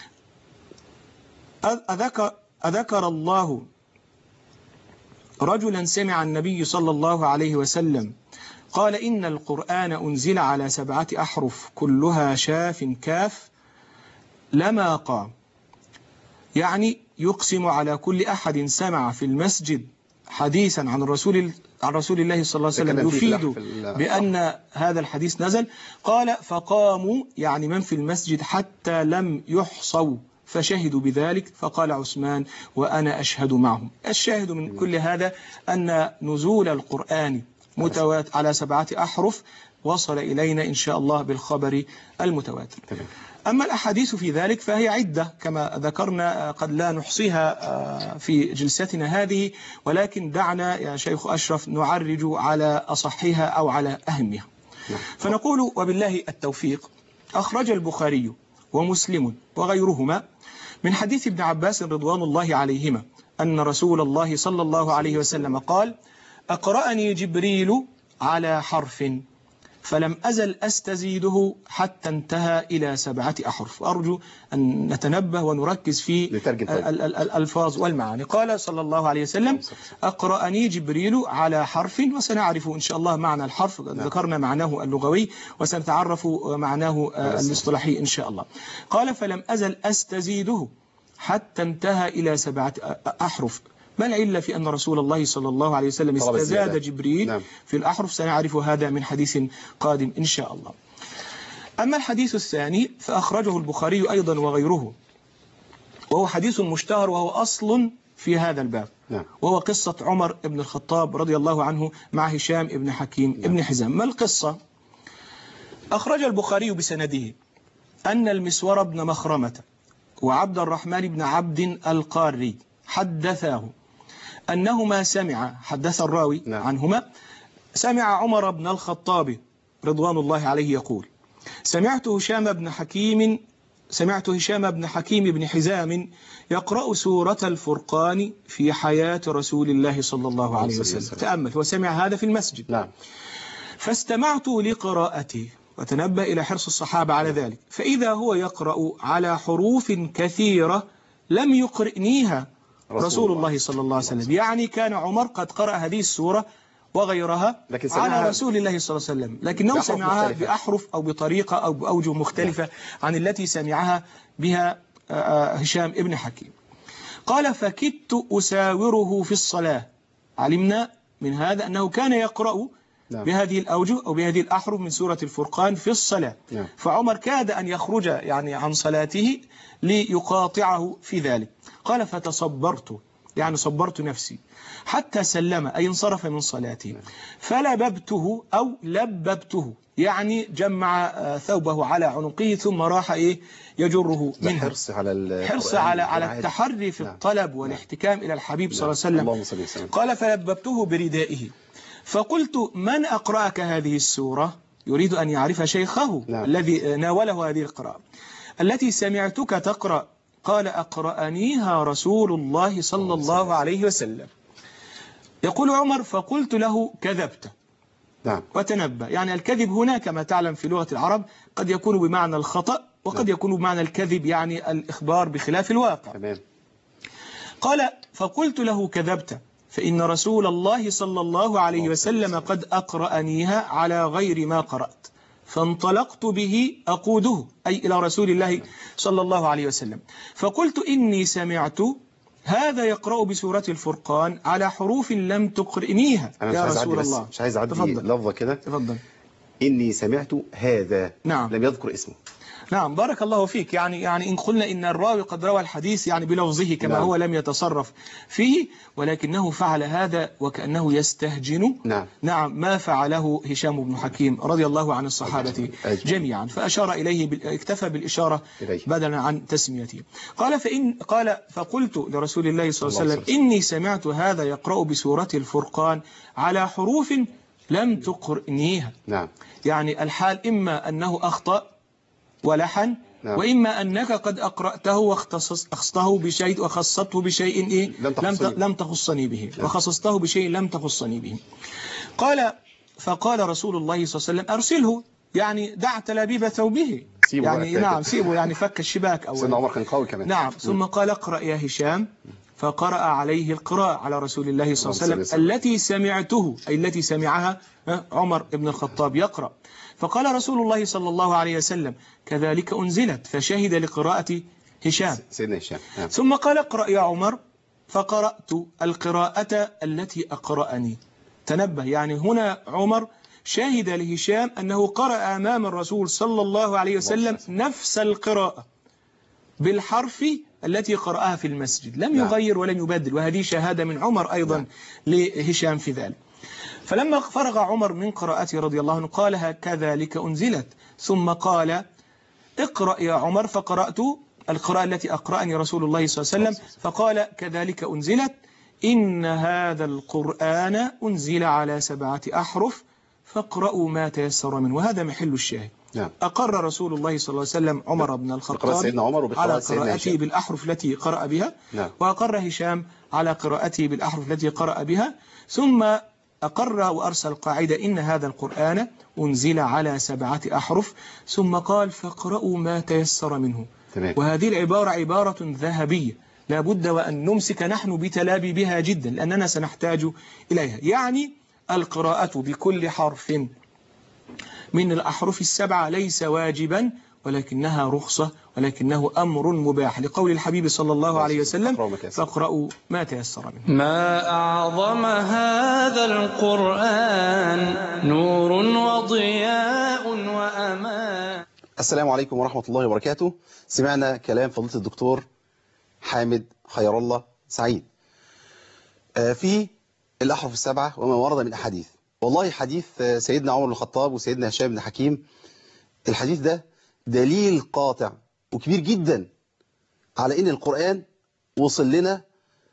أذكر, أذكر الله رجلا سمع النبي صلى الله عليه وسلم قال: إن القرآن أنزل على سبعة أحرف كلها شاف كاف لما قام. يعني يقسم على كل أحد سمع في المسجد حديثا عن الرسول عن رسول الله صلى الله عليه وسلم يفيد بأن هذا الحديث نزل. قال: فقاموا يعني من في المسجد حتى لم يحصوا فشهدوا بذلك، فقال عثمان: وأنا أشهد معهم. الشاهد من كل هذا أن نزول القرآن متواتر على سبعة أحرف وصل إلينا إن شاء الله بالخبر المتواتر. أما الأحاديث في ذلك فهي عدة كما ذكرنا، قد لا نحصيها في جلستنا هذه، ولكن دعنا يا شيخ أشرف نعرج على أصحها أو على أهمها. فنقول وبالله التوفيق: أخرج البخاري ومسلم وغيرهما من حديث ابن عباس رضوان الله عليهما أن رسول الله صلى الله عليه وسلم قال: أقرأني جبريل على حرف فلم أزل أستزيده حتى انتهى إلى سبعة أحرف. أرجو أن نتنبه ونركز في الألفاظ والمعاني. قال صلى الله عليه وسلم: أقرأني جبريل على حرف، وسنعرف إن شاء الله معنى الحرف، ذكرنا معناه اللغوي وسنتعرف معناه الاصطلاحي إن شاء الله. قال: فلم أزل أستزيده حتى انتهى إلى سبعة أحرف. ما العلة في أن رسول الله صلى الله عليه وسلم استزاد جبريل نعم. في الأحرف؟ سنعرف هذا من حديث قادم إن شاء الله. أما الحديث الثاني فأخرجه البخاري أيضا وغيره، وهو حديث مشتهر وهو أصل في هذا الباب نعم. وهو قصة عمر بن الخطاب رضي الله عنه مع هشام بن حكيم نعم. ابن حزام. ما القصة؟ أخرج البخاري بسنده أن المسور بن مخرمة وعبد الرحمن بن عبد القاري حدثاه أنهما سمع حدث الراوي نعم. عنهما سمع عمر بن الخطاب رضوان الله عليه يقول: سمعت هشام بن حكيم سمعت هشام بن حكيم بن حزام يقرأ سورة الفرقان في حياة رسول الله صلى الله عليه وسلم. تأمل، وسمع هذا في المسجد نعم. فاستمعت لقراءته، وتنبه إلى حرص الصحابة على ذلك، فإذا هو يقرأ على حروف كثيرة لم يقرئنيها رسول الله صلى الله عليه وسلم. يعني كان عمر قد قرأ هذه السورة وغيرها على رسول الله صلى الله عليه وسلم، لكنه سمعها مختلفة. بأحرف أو بطريقة أو بأوجه مختلفة عن التي سمعها بها هشام ابن حكيم. قال: فكدت أساوره في الصلاة. علمنا من هذا أنه كان يقرأ بهذه الأوجه أو بهذه الأحرف من سورة الفرقان في الصلاة. فعمر كاد أن يخرج يعني عن صلاته ليقاطعه في ذلك. قال: فتصبرت، يعني صبرت نفسي حتى سلم، أي انصرف من صلاته، فلببته أو لببته، يعني جمع ثوبه على عنقه ثم راح إيه يجره منه. حرص على حرص على على التحري في الطلب والاحتكام إلى الحبيب صلى الله عليه وسلم. قال: فلببته بردائه فقلت: من أقرأك هذه السورة؟ يريد أن يعرف شيخه نعم. الذي ناوله هذه القراءة التي سمعتك تقرأ. قال: أقرأنيها رسول الله صلى الله عليه وسلم. يقول عمر: فقلت له: كذبت. نعم. وتنبه، يعني الكذب هنا كما تعلم في لغة العرب قد يكون بمعنى الخطأ وقد نعم. يكون بمعنى الكذب، يعني الإخبار بخلاف الواقع. تمام. قال: فقلت له: كذبت، فإن رسول الله صلى الله عليه وسلم قد أقرأنيها على غير ما قرأت. فانطلقت به أقوده، أي إلى رسول الله صلى الله عليه وسلم، فقلت: إني سمعت هذا يقرأ بسورة الفرقان على حروف لم تقرئنيها يا رسول الله. مش عايز أعدي لفظة كده. تفضل. إني سمعت هذا نعم. لم يذكر اسمه. نعم، بارك الله فيك. يعني يعني إن قلنا إن الراوي قد روى الحديث يعني بلفظه كما نعم. هو لم يتصرف فيه، ولكنه فعل هذا وكأنه يستهجن نعم, نعم ما فعله هشام بن حكيم رضي الله عن الصحابة جميعا، فأشار إليه اكتفى بالإشارة بدلا عن تسميته. قال فإن قال فقلت لرسول الله صلى الله عليه وسلم: إني سمعت هذا يقرأ بسورة الفرقان على حروف لم تقرئنيها. نعم. يعني الحال إما أنه أخطأ ولحن، نعم. وإما أنك قد أقرأته واختصته بشيء وخصته بشيء إيه لم تخصني, لم لم تخصني به، نعم. وخصصته بشيء لم تخصني به. قال فقال رسول الله صلى الله عليه وسلم أرسله، يعني دع تلابيب ثوبه، يعني نعم سيبه، يعني فك الشباك أولا. سيدنا عمر كان قوي كمان. نعم. ثم قال اقرأ يا هشام، فقرأ عليه القراءة على رسول الله صلى الله عليه وسلم التي سمعته، أي التي سمعها عمر بن الخطاب يقرأ. فقال رسول الله صلى الله عليه وسلم كذلك أنزلت، فشهد لقراءة هشام سيدنا هشام. نعم. ثم قال اقرأ يا عمر، فقرأت القراءة التي أقرأني. تنبه، يعني هنا عمر شاهد لهشام أنه قرأ أمام الرسول صلى الله عليه وسلم نفس القراءة بالحرف التي قرأها في المسجد، لم يغير ولم يبدل، وهذه شهادة من عمر أيضا لهشام في ذلك. فلما فرغ عمر من قراءته رضي الله عنه قالها كذلك أنزلت، ثم قال اقرأ يا عمر، فقرأت القراءة التي أقرأني رسول الله صلى الله عليه وسلم، فقال كذلك أنزلت إن هذا القرآن أنزل على سبعة أحرف فاقرأوا ما تيسر منه. وهذا محل الشاهد. نعم. أقر رسول الله صلى الله عليه وسلم عمر بن الخطاب على قراءته بالأحرف التي قرأ بها. نعم. وأقر هشام على قراءته بالأحرف التي قرأ بها، ثم أقر وأرسل قاعدة إن هذا القرآن أنزل على سبعة أحرف، ثم قال فاقرأوا ما تيسر منه. تمام. وهذه العبارة عبارة ذهبية لا بد وأن نمسك نحن بتلابي بها جدا، لأننا سنحتاج إليها. يعني القراءة بكل حرف من الأحرف السبعة ليس واجبا، ولكنها رخصة، ولكنه أمر مباح، لقول الحبيب صلى الله عليه وسلم فاقرأوا ما تيسر منه. ما أعظم هذا القرآن نور وضياء وأمان. السلام عليكم ورحمة الله وبركاته. سمعنا كلام فضيلة الدكتور حامد خير الله سعيد في الأحرف السبعة وما ورد من أحاديث. والله حديث سيدنا عمر بن الخطاب وسيدنا هشام بن حكيم، الحديث ده دليل قاطع وكبير جدا على إن القرآن وصل لنا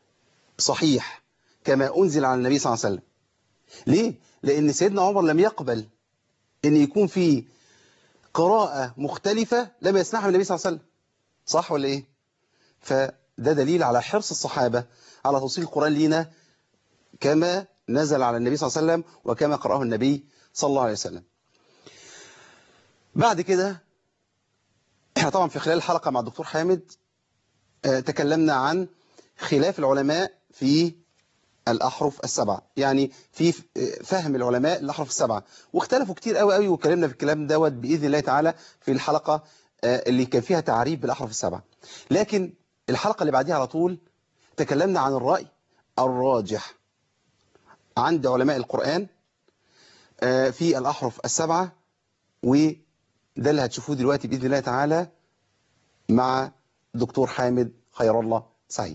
صحيح كما أنزل على النبي صلى الله عليه وسلم. ليه؟ لأن سيدنا عمر لم يقبل أن يكون في قراءة مختلفة لم يسمعها من النبي صلى الله عليه وسلم. صح ولا إيه؟ فده دليل على حرص الصحابة على توصيل القرآن لنا كما نزل على النبي صلى الله عليه وسلم وكما قرأه النبي صلى الله عليه وسلم. بعد كده احنا طبعا في خلال الحلقة مع الدكتور حامد تكلمنا عن خلاف العلماء في الأحرف السبعة، يعني في فهم العلماء الأحرف السبعة، واختلفوا كتير قوي قوي، وكلمنا في الكلام دوت بإذن الله تعالى في الحلقة اللي كان فيها تعريف بالأحرف السبعة. لكن الحلقة اللي بعديها على طول تكلمنا عن الرأي الراجح عند علماء القرآن في الأحرف السبعة، وده اللي هتشوفوه دلوقتي بإذن الله تعالى مع دكتور حامد خير الله سعيد.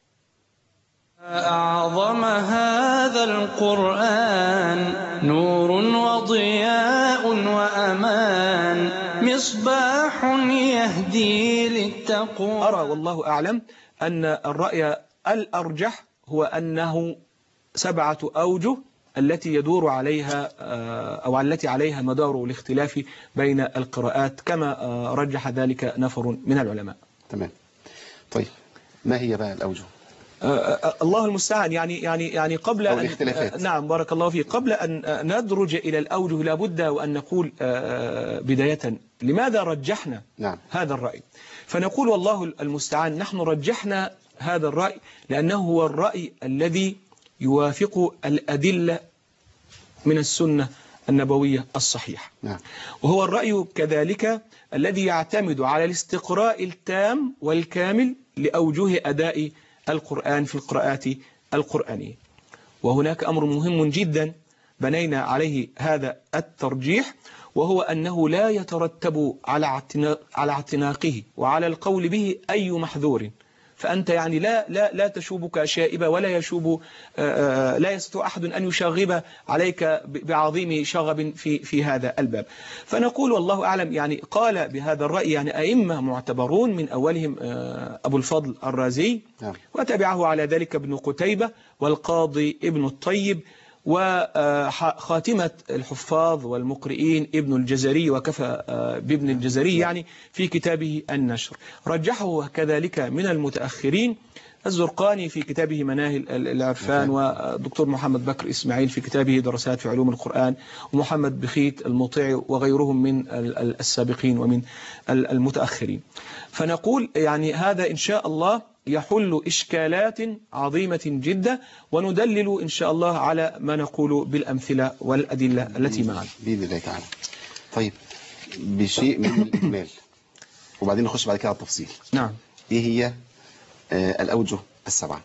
أعظم هذا القرآن نور وضياء وأمان مصباح يهدي للتقوى. أرى والله أعلم أن الرأي الأرجح هو أنه سبعة أوجه التي يدور عليها أو التي عليها مدار الاختلاف بين القراءات كما رجح ذلك نفر من العلماء. تمام. طيب ما هي بقى الأوجه؟ الله المستعان. يعني يعني يعني قبل أن نعم بارك الله فيك، قبل أن ندرج إلى الأوجه لابد وأن نقول بداية لماذا رجحنا نعم. هذا الرأي. فنقول والله المستعان نحن رجحنا هذا الرأي لأنه هو الرأي الذي يوافق الأدلة من السنة النبوية الصحيحة. نعم. وهو الرأي كذلك الذي يعتمد على الاستقراء التام والكامل لأوجه أداء القرآن في القراءات القرآنية. وهناك أمر مهم جدا بنينا عليه هذا الترجيح، وهو أنه لا يترتب على على اعتناقه وعلى القول به أي محذور. فأنت يعني لا لا لا تشوبك شائبة ولا يشوب لا يستطيع أحد أن يشغب عليك بعظيم شغب في في هذا الباب. فنقول والله أعلم يعني قال بهذا الرأي يعني أئمة معتبرون، من أولهم أبو الفضل الرازي، وتبعه على ذلك ابن قتيبة والقاضي ابن الطيب وخاتمة الحفاظ والمقرئين ابن الجزري، وكفى بابن الجزري يعني في كتابه النشر. رجحه كذلك من المتأخرين الزرقاني في كتابه مناهل العرفان، ودكتور محمد بكر إسماعيل في كتابه دراسات في علوم القرآن، ومحمد بخيت المطيعي وغيرهم من السابقين ومن المتأخرين. فنقول يعني هذا إن شاء الله يحل إشكالات عظيمة جدا، وندلل إن شاء الله على ما نقول بالأمثلة والأدلة التي معنا بإذن الله تعالى. طيب، بشيء من الإجمال وبعدين نخش بعد كده على التفصيل. نعم. إيه هي آه الأوجه السبعة؟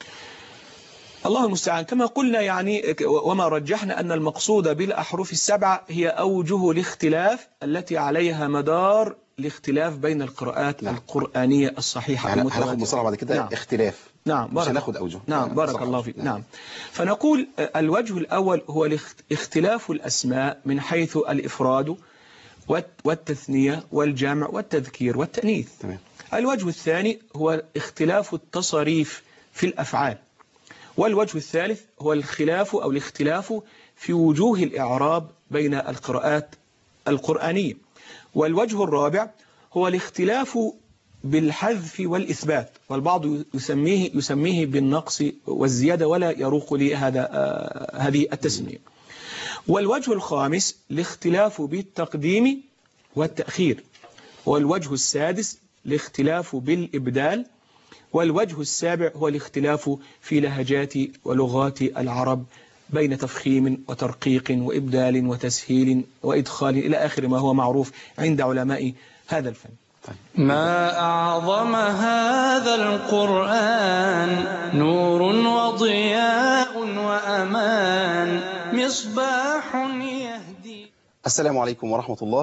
الله المستعان. كما قلنا يعني وما رجحنا أن المقصود بالأحرف السبعة هي أوجه الاختلاف التي عليها مدار الاختلاف بين القراءات نعم. القرآنية الصحيحة. يعني هناخد مصطلح بعد كده نعم. اختلاف. نعم. مش هناخد أوجه. نعم. يعني بارك الله فيك. نعم. نعم. فنقول الوجه الأول هو اختلاف الأسماء من حيث الإفراد والتثنية والجمع والتذكير والتأنيث. تمام. الوجه الثاني هو اختلاف التصريف في الأفعال. والوجه الثالث هو الخلاف أو الاختلاف في وجوه الإعراب بين القراءات القرآنية. والوجه الرابع هو الاختلاف بالحذف والإثبات، والبعض يسميه يسميه بالنقص والزيادة ولا يروق لي هذا آه هذه التسمية. والوجه الخامس الاختلاف بالتقديم والتأخير. والوجه السادس الاختلاف بالإبدال. والوجه السابع هو الاختلاف في لهجات ولغات العرب بين تفخيم وترقيق وإبدال وتسهيل وإدخال إلى آخر ما هو معروف عند علماء هذا الفن. ما أعظم هذا القرآن، نور وضياء وأمان، مصباح يهدي. السلام عليكم ورحمة الله.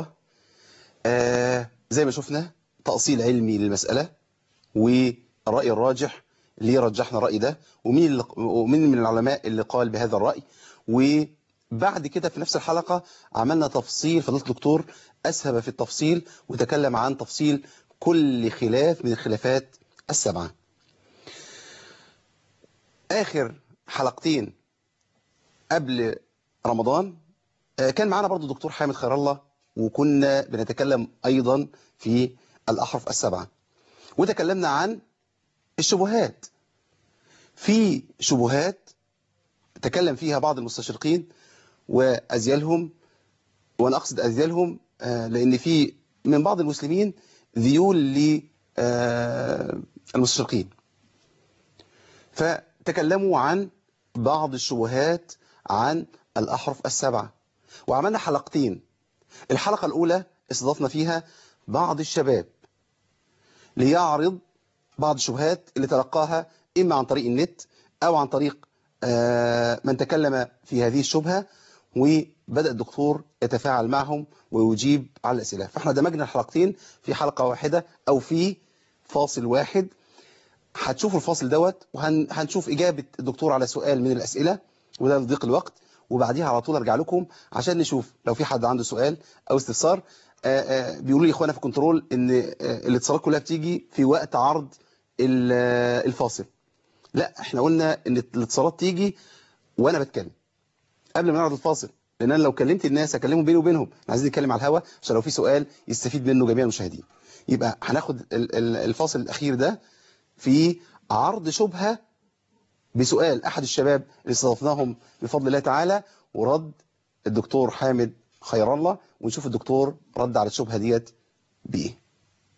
آه زي ما شفنا تأصيل علمي للمسألة، والرأي الراجح ليه رجحنا الرأي ده، ومين ومين من العلماء اللي قال بهذا الرأي. وبعد كده في نفس الحلقة عملنا تفصيل، فضيلة الدكتور أسهب في التفصيل وتكلم عن تفصيل كل خلاف من الخلافات السبعة. آخر حلقتين قبل رمضان كان معنا برضو الدكتور حامد خير الله، وكنا بنتكلم أيضا في الأحرف السبعة، وتكلمنا عن الشبهات. في شبهات تكلم فيها بعض المستشرقين وأزيالهم، وأنا أقصد أزيالهم لأن في من بعض المسلمين ذيول للمستشرقين، فتكلموا عن بعض الشبهات عن الأحرف السبعة، وعملنا حلقتين. الحلقة الأولى استضفنا فيها بعض الشباب ليعرض بعض الشبهات اللي تلقاها إما عن طريق النت أو عن طريق من تكلم في هذه الشبهة، وبدأ الدكتور يتفاعل معهم ويجيب على الأسئلة. فاحنا دمجنا الحلقتين في حلقة واحدة أو في فاصل واحد. هتشوفوا الفاصل دوت وهنشوف إجابة الدكتور على سؤال من الأسئلة، وده لضيق الوقت، وبعديها على طول أرجع لكم عشان نشوف لو في حد عنده سؤال أو استفسار. بيقولوا لي إخوانا في كنترول إن الاتصالات كلها بتيجي في وقت عرض الفاصل. لا، احنا قلنا إن الاتصالات تيجي وأنا بتكلم قبل ما نعرض الفاصل، لأن أنا لو كلمت الناس أكلمهم بيني وبينهم، عايزين نتكلم على الهوا عشان لو في سؤال يستفيد منه جميع المشاهدين. يبقى هناخد الفاصل الأخير ده في عرض شبهة بسؤال أحد الشباب اللي استضفناهم بفضل الله تعالى، ورد الدكتور حامد خير الله، ونشوف الدكتور رد على الشبهة ديت بإيه.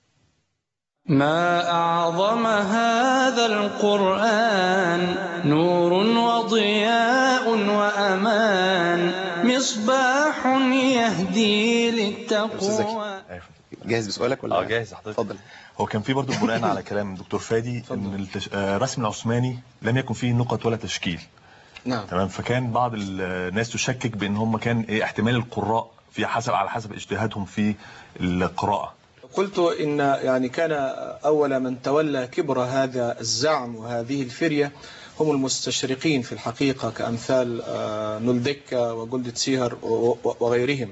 ما أعظم هذا القرآن، نور وضياء وأمان، مصباح يهدي للتقوى. جاهز بسؤالك ولا؟ اه جاهز حضرتك. اتفضل. هو كان في برضه بناء على كلام الدكتور فادي ان التش... الرسم العثماني لم يكن فيه نقط ولا تشكيل. نعم. تمام. فكان بعض الناس تشكك بان هم كان ايه احتمال القراء في حسب على حسب اجتهادهم في القراءة. قلت إن يعني كان أول من تولى كبر هذا الزعم وهذه الفرية هم المستشرقين في الحقيقة، كأمثال نولدكا وجولد سيهر وغيرهم.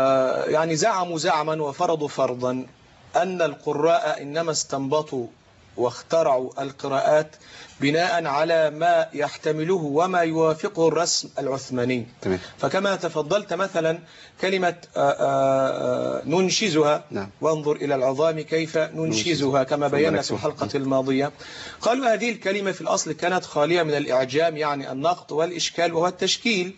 يعني زعموا زعما وفرضوا فرضا أن القراء إنما استنبطوا واخترعوا القراءات بناء على ما يحتمله وما يوافقه الرسم العثماني. تمام. فكما تفضلت مثلا كلمة آآ آآ ننشزها، نعم. وانظر إلى العظام كيف ننشزها كما بينا في الحلقة الماضية. قالوا هذه الكلمة في الأصل كانت خالية من الإعجام، يعني النقط والإشكال وهو التشكيل.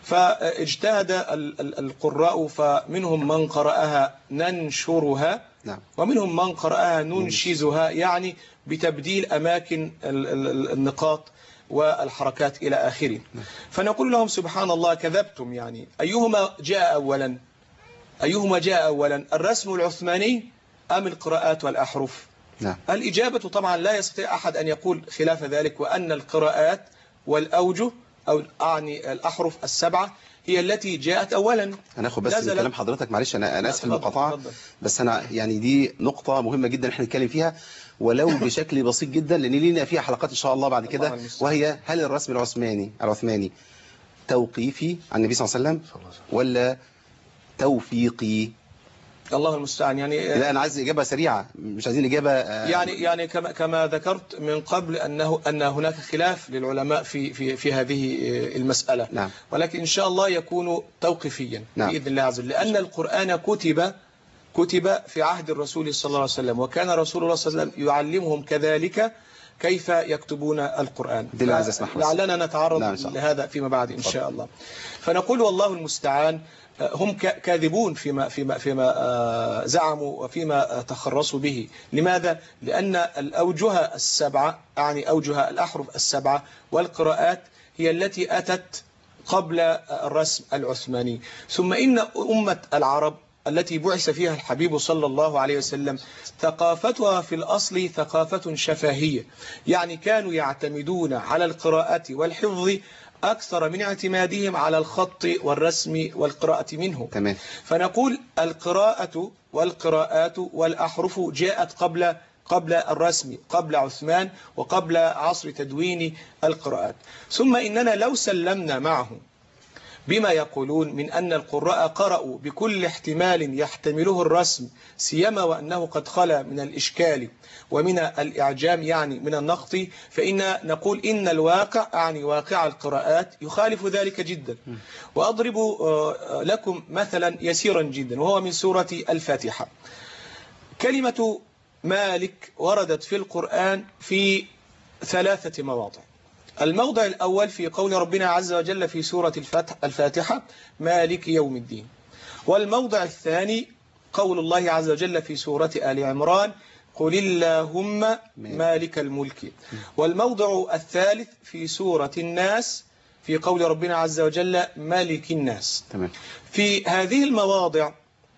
فاجتهد القراء فمنهم من قرأها ننشرها، نعم. ومنهم من قرأها ننشزها، يعني بتبديل أماكن النقاط والحركات إلى آخره. فنقول لهم سبحان الله كذبتم، يعني أيهما جاء أولا أيهما جاء أولا الرسم العثماني أم القراءات والأحرف؟ نعم. الإجابة طبعا لا يستطيع أحد أن يقول خلاف ذلك، وأن القراءات والأوجه أو أعني الأحرف السبعة هي التي جاءت أولا. هناخد بس من كلام حضرتك، معلش أنا أنا آسف المقاطعة، بس أنا يعني دي نقطة مهمة جدا احنا نتكلم فيها ولو بشكل بسيط جدا، لأن لينا فيها حلقات إن شاء الله بعد كده، وهي هل الرسم العثماني العثماني توقيفي عن النبي صلى الله عليه وسلم ولا توفيقي؟ الله المستعان. يعني لا أنا عايز إجابة سريعة، مش عايزين إجابة آه يعني يعني كما كما ذكرت من قبل أنه أن هناك خلاف للعلماء في في في هذه المسألة. نعم. ولكن إن شاء الله يكون توقيفيا. نعم. بإذن الله عز وجل، لأن القرآن كتب كتب في عهد الرسول صلى الله عليه وسلم، وكان رسول الله صلى الله عليه وسلم يعلمهم كذلك كيف يكتبون القرآن. لعلنا نتعرض نعم لهذا فيما بعد إن شاء الله. فنقول والله المستعان هم كاذبون فيما فيما فيما زعموا وفيما تخرصوا به. لماذا؟ لأن الأوجه السبعة، يعني أوجه الأحرف السبعة والقراءات، هي التي أتت قبل الرسم العثماني. ثم إن أمة العرب التي بعث فيها الحبيب صلى الله عليه وسلم ثقافتها في الأصل ثقافة شفهية، يعني كانوا يعتمدون على القراءة والحفظ أكثر من اعتمادهم على الخط والرسم والقراءة منه. تمام. فنقول القراءة والقراءات والأحرف جاءت قبل قبل الرسم، قبل عثمان وقبل عصر تدوين القراءات. ثم إننا لو سلمنا معهم بما يقولون من أن القراء قرأوا بكل احتمال يحتمله الرسم، سيما وأنه قد خلا من الإشكال ومن الإعجام، يعني من النقط، فإن نقول إن الواقع، يعني واقع القراءات، يخالف ذلك جدا. وأضرب لكم مثلا يسيرا جدا، وهو من سورة الفاتحة. كلمة مالك وردت في القرآن في ثلاثة مواضع. الموضع الأول في قول ربنا عز وجل في سورة الفاتحة مالك يوم الدين. والموضع الثاني قول الله عز وجل في سورة آل عمران قل اللهم مالك الملك. والموضع الثالث في سورة الناس في قول ربنا عز وجل مالك الناس. في هذه المواضع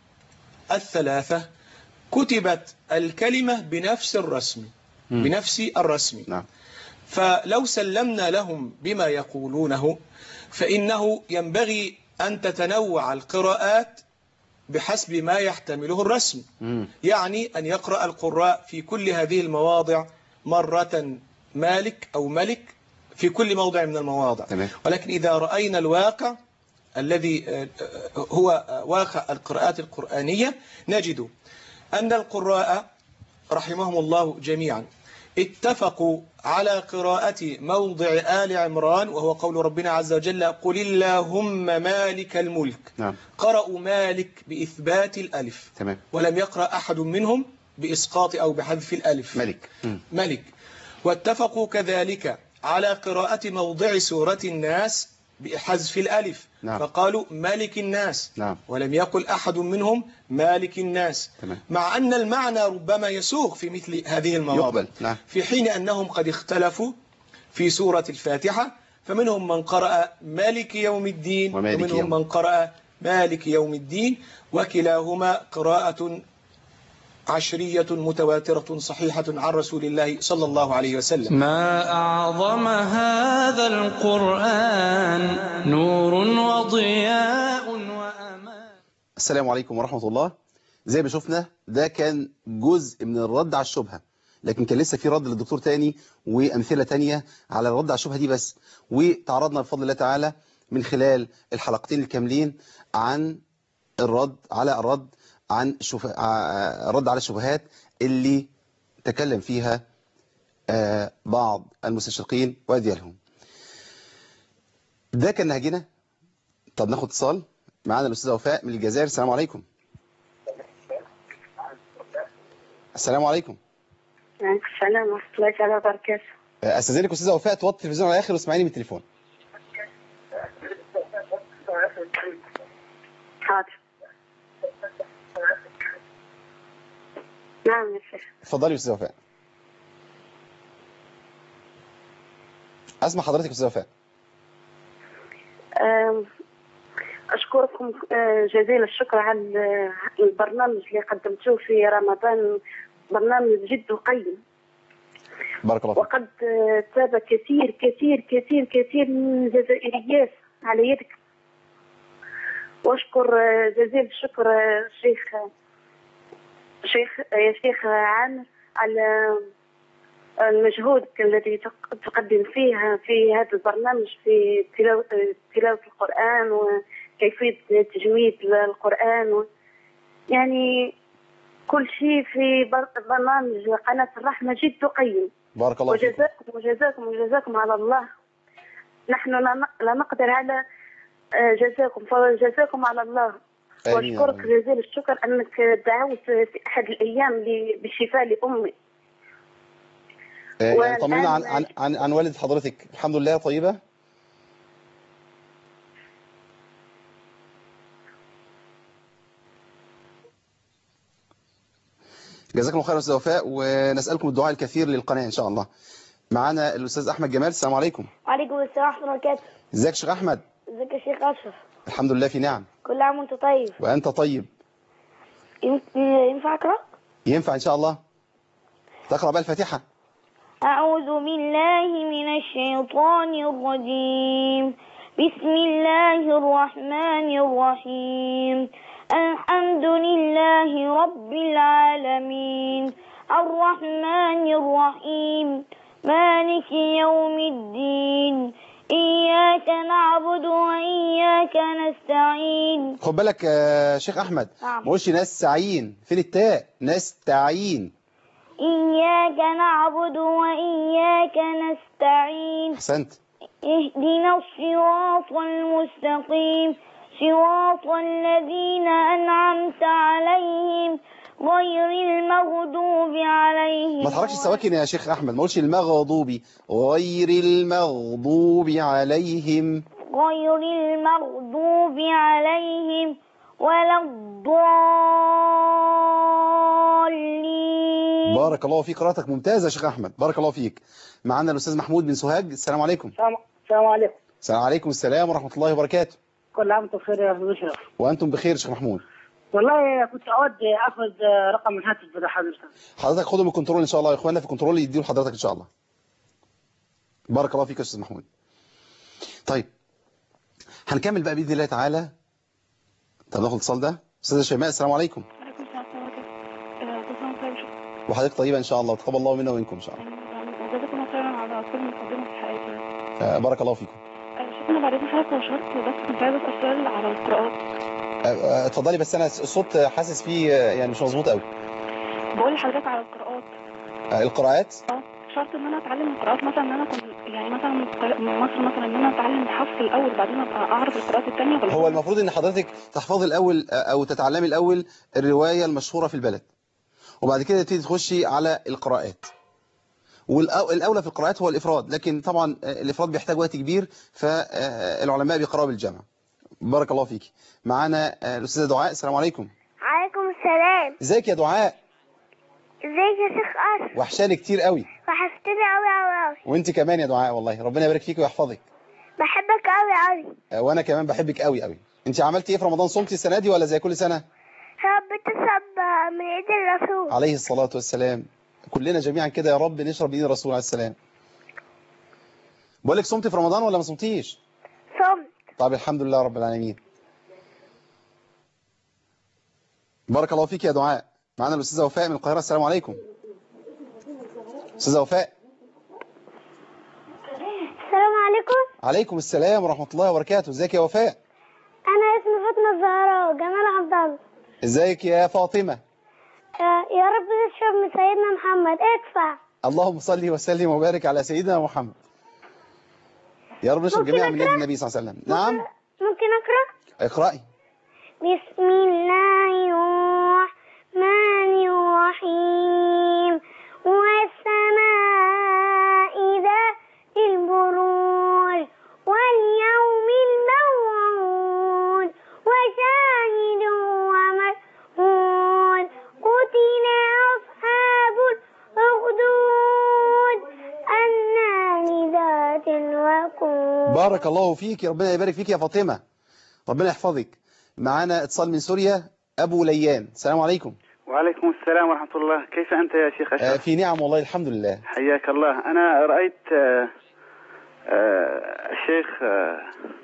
الثلاثة كتبت الكلمة بنفس الرسم بنفس الرسم. نعم. فلو سلمنا لهم بما يقولونه فإنه ينبغي أن تتنوع القراءات بحسب ما يحتمله الرسم. مم. يعني أن يقرأ القراء في كل هذه المواضع مرة مالك أو ملك في كل موضع من المواضع. تمام. ولكن إذا رأينا الواقع الذي هو واقع القراءات القرآنية نجد أن القراء رحمهم الله جميعا اتفقوا على قراءة موضع آل عمران، وهو قول ربنا عز وجل قل اللهم مالك الملك. نعم. قرأوا مالك بإثبات الألف. تمام. ولم يقرأ أحد منهم بإسقاط أو بحذف الألف. ملك. م. ملك. واتفقوا كذلك على قراءة موضع سورة الناس بحذف الألف. نعم. فقالوا مالك الناس. نعم. ولم يقل أحد منهم مالك الناس. تمام. مع أن المعنى ربما يسوغ في مثل هذه المواضع. نعم. في حين أنهم قد اختلفوا في سورة الفاتحة، فمنهم من قرأ مالك يوم الدين ومنهم يوم. من قرأ مالك يوم الدين، وكلاهما قراءة عشرية متواترة صحيحة عن رسول الله صلى الله عليه وسلم. ما أعظم هذا القرآن نور وضياء وأمان. السلام عليكم ورحمة الله. زي ما شفنا ده كان جزء من الرد على الشبهة، لكن كان لسه في رد للدكتور تاني وأمثلة تانية على الرد على الشبهة دي بس. وتعرضنا بفضل الله تعالى من خلال الحلقتين الكاملين عن الرد على الرد عن شف... الرد على الشبهات اللي تكلم فيها آه بعض المستشرقين وأذيالهم. ده كان نهجنا. طب ناخد اتصال. معانا الأستاذة وفاء من الجزائر. السلام عليكم. السلام عليكم. السلام ورحمة الله تعالى وبركاته. استاذنك استاذه وفاء توطي التلفزيون على الاخر واسمعيني من التليفون. حاضر. نعم يا شيخ. اتفضلي يا استاذه وفاء. اسمع حضرتك يا استاذه وفاء. أشكركم جزيل الشكر على البرنامج اللي قدمتوه في رمضان، برنامج جد قيم. بارك الله فيك. وقد تاب كثير كثير كثير كثير من الجزائريات على يدك. وأشكر جزيل الشكر الشيخ شيخ يا شيخ عامر على المجهود الذي تقدم فيها في هذا البرنامج في تلاوة القرآن وكيفية تجويد القرآن، يعني كل شيء في برنامج قناة الرحمة جد قيم. بارك الله فيك. وجزاكم وجزاكم وجزاكم على الله. نحن لا نقدر على جزاكم، فجزاكم على الله. واشكرك جزيل الشكر انك دعوت في احد الايام بالشفاء لامي. يعني طمنا عن عن عن, عن والد حضرتك. الحمد لله طيبه. جزاكم الله خير استاذ وفاء، ونسالكم الدعاء الكثير للقناه ان شاء الله. معانا الاستاذ احمد جمال. السلام عليكم. وعليكم السلام ورحمه الله وبركاته. ازيك يا شيخ احمد؟ ازيك يا شيخ اشرف؟ الحمد لله في نعم. كل عام وانت طيب. وانت طيب. ينفع اقرا؟ ينفع ان شاء الله. تقرا بقى الفاتحه. اعوذ بالله من الشيطان الرجيم. بسم الله الرحمن الرحيم. الحمد لله رب العالمين الرحمن الرحيم مالك يوم الدين إياك نعبد وإياك نستعين. خد بالك يا شيخ أحمد. نعم. ما قولش نستعين، فين التاء؟ نستعين. إياك نعبد وإياك نستعين. أحسنت. اهدنا الصراط المستقيم صراط الذين أنعمت عليهم غير المغضوب عليهم. ما تحركش السواكن يا شيخ أحمد. ما قولش المغضوب، غير المغضوب عليهم غير المغضوب عليهم ولا الضالين. بارك الله فيك. قراءتك ممتازة يا شيخ أحمد. بارك الله فيك. معنا الأستاذ محمود بن سوهاج. السلام عليكم. السلام عليكم. السلام عليكم السلام ورحمة الله وبركاته. كل عام وانتم بخير يا أستاذ أشرف. وأنتم بخير يا شيخ محمود. والله كنت أود أخذ رقم الهاتف بتاع حضرتك. حضرتك خده من الكنترول إن شاء الله يا إخواننا، في الكنترول يديه لحضرتك إن شاء الله. بارك الله فيك يا أستاذ محمود. طيب هنكمل بقى بإذن الله تعالى. طب ناخد الاتصال ده. أستاذة شيماء. السلام عليكم. وعليكم السلام ورحمة الله وبركاته. وحضرتك طيبة إن شاء الله، وتقبل الله منا ومنكم إن شاء الله. جزاكم الله خيرا على كل مقدمة في حياتي. آه بارك الله فيكم. شكرا بعد إذن حضرتك لو شرط، بس كنت عايزة أسأل سؤال على القراءات. اتفضلي. بس أنا الصوت حاسس فيه يعني مش مظبوط قوي. بقول لحضرتك على القراءات. آه القراءات؟ اه شرط إن أنا أتعلم القراءات، مثلا إن أنا كنت يعني مثلا من مصر مثلا إن أنا أتعلم الحفظ الأول بعدين أبقى أعرف القراءات الثانية. هو المفروض إن حضرتك تحفظي الأول أو تتعلمي الأول الرواية المشهورة في البلد، وبعد كده تبتدي تخشي على القراءات. والأولى في القراءات هو الإفراد، لكن طبعا الإفراد بيحتاج وقت كبير، فالعلماء بيقرأوا بالجمع. بارك الله فيك. معانا الأستاذة دعاء. السلام عليكم. عليكم السلام. ازيك يا دعاء؟ ازيك يا شيخ أشرف؟ وحشاني كتير قوي. وحشتني قوي قوي قوي. وانت كمان يا دعاء، والله ربنا يبارك فيك ويحفظك. بحبك قوي قوي. وانا كمان بحبك قوي قوي. انت عملتي ايه في رمضان؟ صمتي السنة دي ولا زي كل سنة؟ حبيت اشرب من ايد الرسول عليه الصلاة والسلام. كلنا جميعا كده يا رب نشرب من ايد الرسول عليه السلام. بقول لك صمتي في رمضان ولا ما صمتيش؟ صمت. طب الحمد لله رب العالمين. بارك الله فيك يا دعاء. معنا الأستاذة وفاء من القاهرة. السلام عليكم. أستاذة وفاء. السلام عليكم. عليكم السلام ورحمة الله وبركاته. ازيك يا وفاء؟ أنا اسمي فاطمة الزهراء وجمال عبد الله. ازيك يا فاطمة؟ يا رب تشرب من سيدنا محمد. ادفع. اللهم صل وسلم وبارك على سيدنا محمد. يا رب نشرب جميعا من يد النبي صلى الله عليه وسلم. نعم ممكن أقرأ؟ اقرأي. بسم الله الرحمن الرحيم والسماء ذات البروج واليوم الموعود وشاهد ومشهود قتل أصحاب الأخدود النار ذات الوقود. بارك الله فيك، ربنا يبارك فيك يا فاطمة، ربنا يحفظك. معانا اتصال من سوريا، أبو ليان. السلام عليكم. وعليكم السلام ورحمة الله. كيف أنت يا شيخ أشرف؟ آه في نعم والله الحمد لله. حياك الله. أنا رأيت آه آه الشيخ آه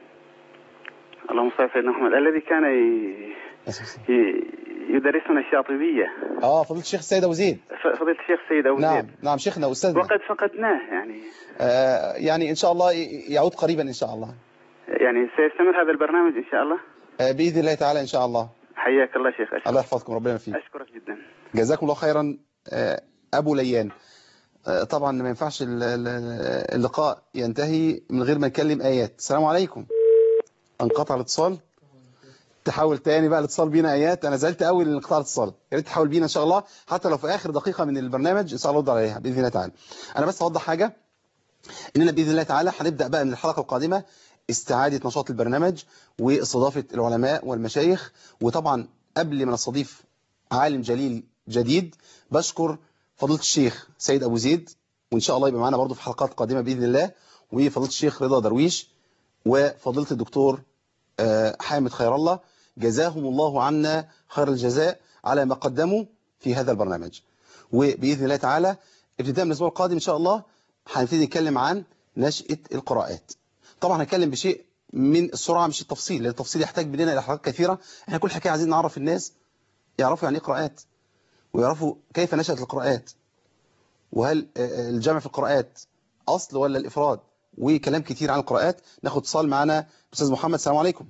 اللهم صل على سيدنا محمد الذي كان ي... ي... يدرسنا الشاطبية. اه فضيلة الشيخ السيد أبو زيد. فضيلة الشيخ السيد أبو نعم. زيد. نعم شيخنا أستاذنا. وقد فقدناه يعني. آه يعني إن شاء الله يعود قريبا إن شاء الله. يعني سيستمر هذا البرنامج إن شاء الله. آه بإذن الله تعالى إن شاء الله. حياك الله شيخ أشرف. الله يحفظكم، ربنا فيك. أشكرك جدا. جزاكم الله خيرا. آه أبو ليان. آه طبعا ما ينفعش اللقاء ينتهي من غير ما نكلم آيات. السلام عليكم. انقطع الاتصال. تحاول تاني بقى الاتصال بينا آيات. أنا زعلت قوي من انقطاع الاتصال. يا ريت تحاول بينا إن شاء الله، حتى لو في آخر دقيقة من البرنامج إن شاء الله نرد عليها بإذن الله تعالى. أنا بس أوضح حاجة، إننا بإذن الله تعالى هنبدأ بقى من الحلقة القادمة استعادة نشاط البرنامج واستضافة العلماء والمشايخ. وطبعا قبل ما نستضيف عالم جليل جديد بشكر فضيلة الشيخ سيد أبو زيد، وإن شاء الله يبقى معنا برضو في حلقات قادمة بإذن الله، وفضيلة الشيخ رضا درويش وفضيلة الدكتور حامد خير الله. جزاهم الله عنا خير الجزاء على ما قدموا في هذا البرنامج. وبإذن الله تعالى ابتداء من الأسبوع القادم إن شاء الله هنبتدي نتكلم عن نشأة القراءات. طبعا هنتكلم بشيء من السرعة مش التفصيل، لأن التفصيل يحتاج مننا إلى حلقات كثيرة. احنا كل حكاية عايزين نعرف الناس يعرفوا يعني ايه قراءات، ويعرفوا كيف نشأت القراءات، وهل الجمع في القراءات أصل ولا الإفراد، وكلام كتير عن القراءات. ناخد اتصال معنا أستاذ محمد. السلام عليكم.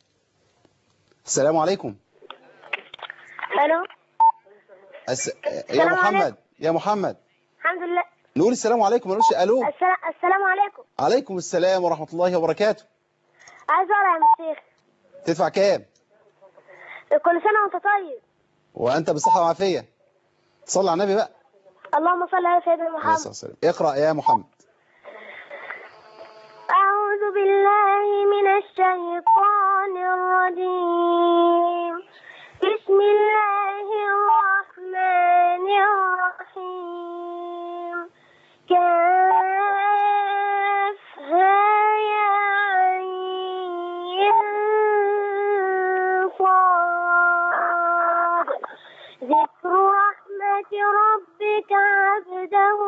السلام عليكم. الو. أس... يا محمد عليكم. يا محمد. الحمد لله. نقول السلام عليكم، ما نقولش الو. السلام السلام عليكم. عليكم السلام ورحمة الله وبركاته. عايز اقرا يا الشيخ. تدفع كام؟ كل سنة وانت طيب. وانت بصحة وعافية. صلي على النبي بقى. اللهم صل على سيدنا محمد. اقرأ يا محمد. أعوذ بالله من الشيطان الرجيم. بسم الله الرحمن الرحيم. كافها يا عين صاد. ذكر رحمة ربك عبده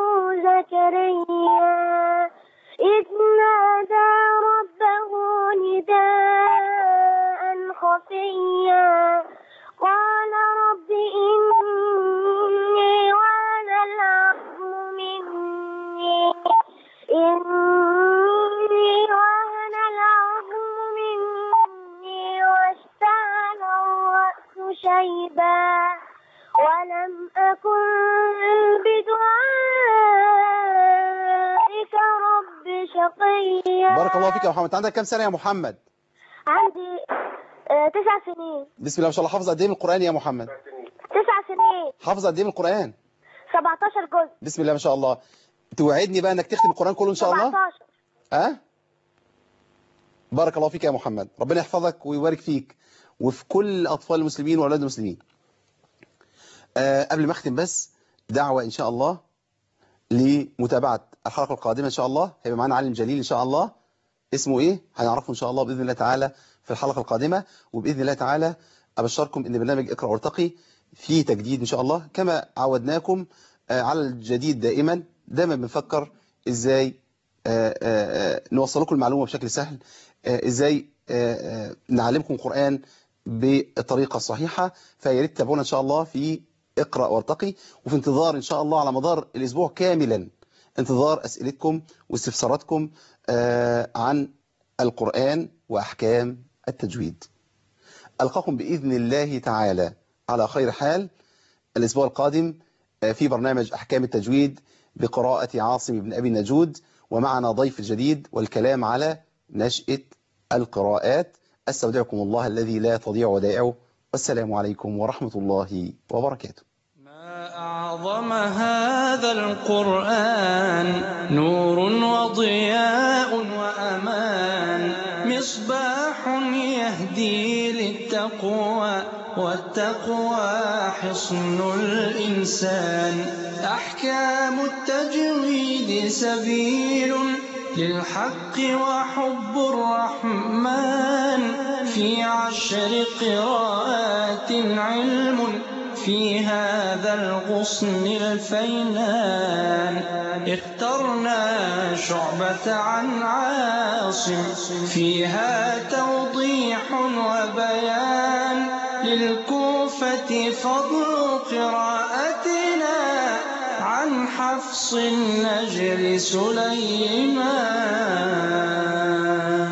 زكريا إذ نادى ربه نداء خفيا قال رب إني وهن العظم مني إني وهن العظم مني واشتعل الرأس شيبا ولم أكن بدعائك رب شقيا. بارك الله فيك يا محمد. عندك كم سنة يا محمد؟ عندي آه تسع سنين. بسم الله ما شاء الله. حافظ قد ايه من القرآن يا محمد؟ تسع سنين. حافظ قد ايه من القرآن؟ سبعتاشر جزء. بسم الله ما شاء الله. توعدني بقى انك تختم القرآن كله ان شاء الله؟ سبعتاشر. ها؟ أه؟ بارك الله فيك يا محمد، ربنا يحفظك ويبارك فيك وفي كل أطفال المسلمين وأولاد المسلمين. أه قبل ما أختم بس دعوة إن شاء الله لمتابعة الحلقة القادمة إن شاء الله. هيبقى معانا عالم جليل إن شاء الله. اسمه إيه؟ هنعرفه إن شاء الله بإذن الله تعالى في الحلقة القادمة. وبإذن الله تعالى أبشركم إن برنامج اقرأ وارتقي فيه تجديد إن شاء الله كما عودناكم أه على الجديد دائما. دائما بنفكر إزاي أه أه نوصل لكم المعلومة بشكل سهل، أه إزاي أه نعلمكم القرآن بالطريقة الصحيحة. فياريت تتابعونا إن شاء الله في اقرأ وارتقي، وفي انتظار إن شاء الله على مدار الأسبوع كاملا انتظار أسئلتكم واستفساراتكم عن القرآن وأحكام التجويد. ألقاكم بإذن الله تعالى على خير حال الأسبوع القادم في برنامج أحكام التجويد بقراءة عاصم بن أبي النجود، ومعنا ضيف جديد والكلام على نشأة القراءات. أستودعكم الله الذي لا تضيع ودائعه، والسلام عليكم ورحمة الله وبركاته. ما أعظم هذا القرآن، نور وضياء وأمان، مصباح يهدي للتقوى، والتقوى حصن الإنسان. أحكام التجويد سبيل للحق وحب الرحمن، في عشر قراءات علم في هذا الغصن الفينان. اخترنا شعبة عن عاصم، فيها توضيح وبيان، للكوفة فضل قراءتنا عن حفص النجل سليمان.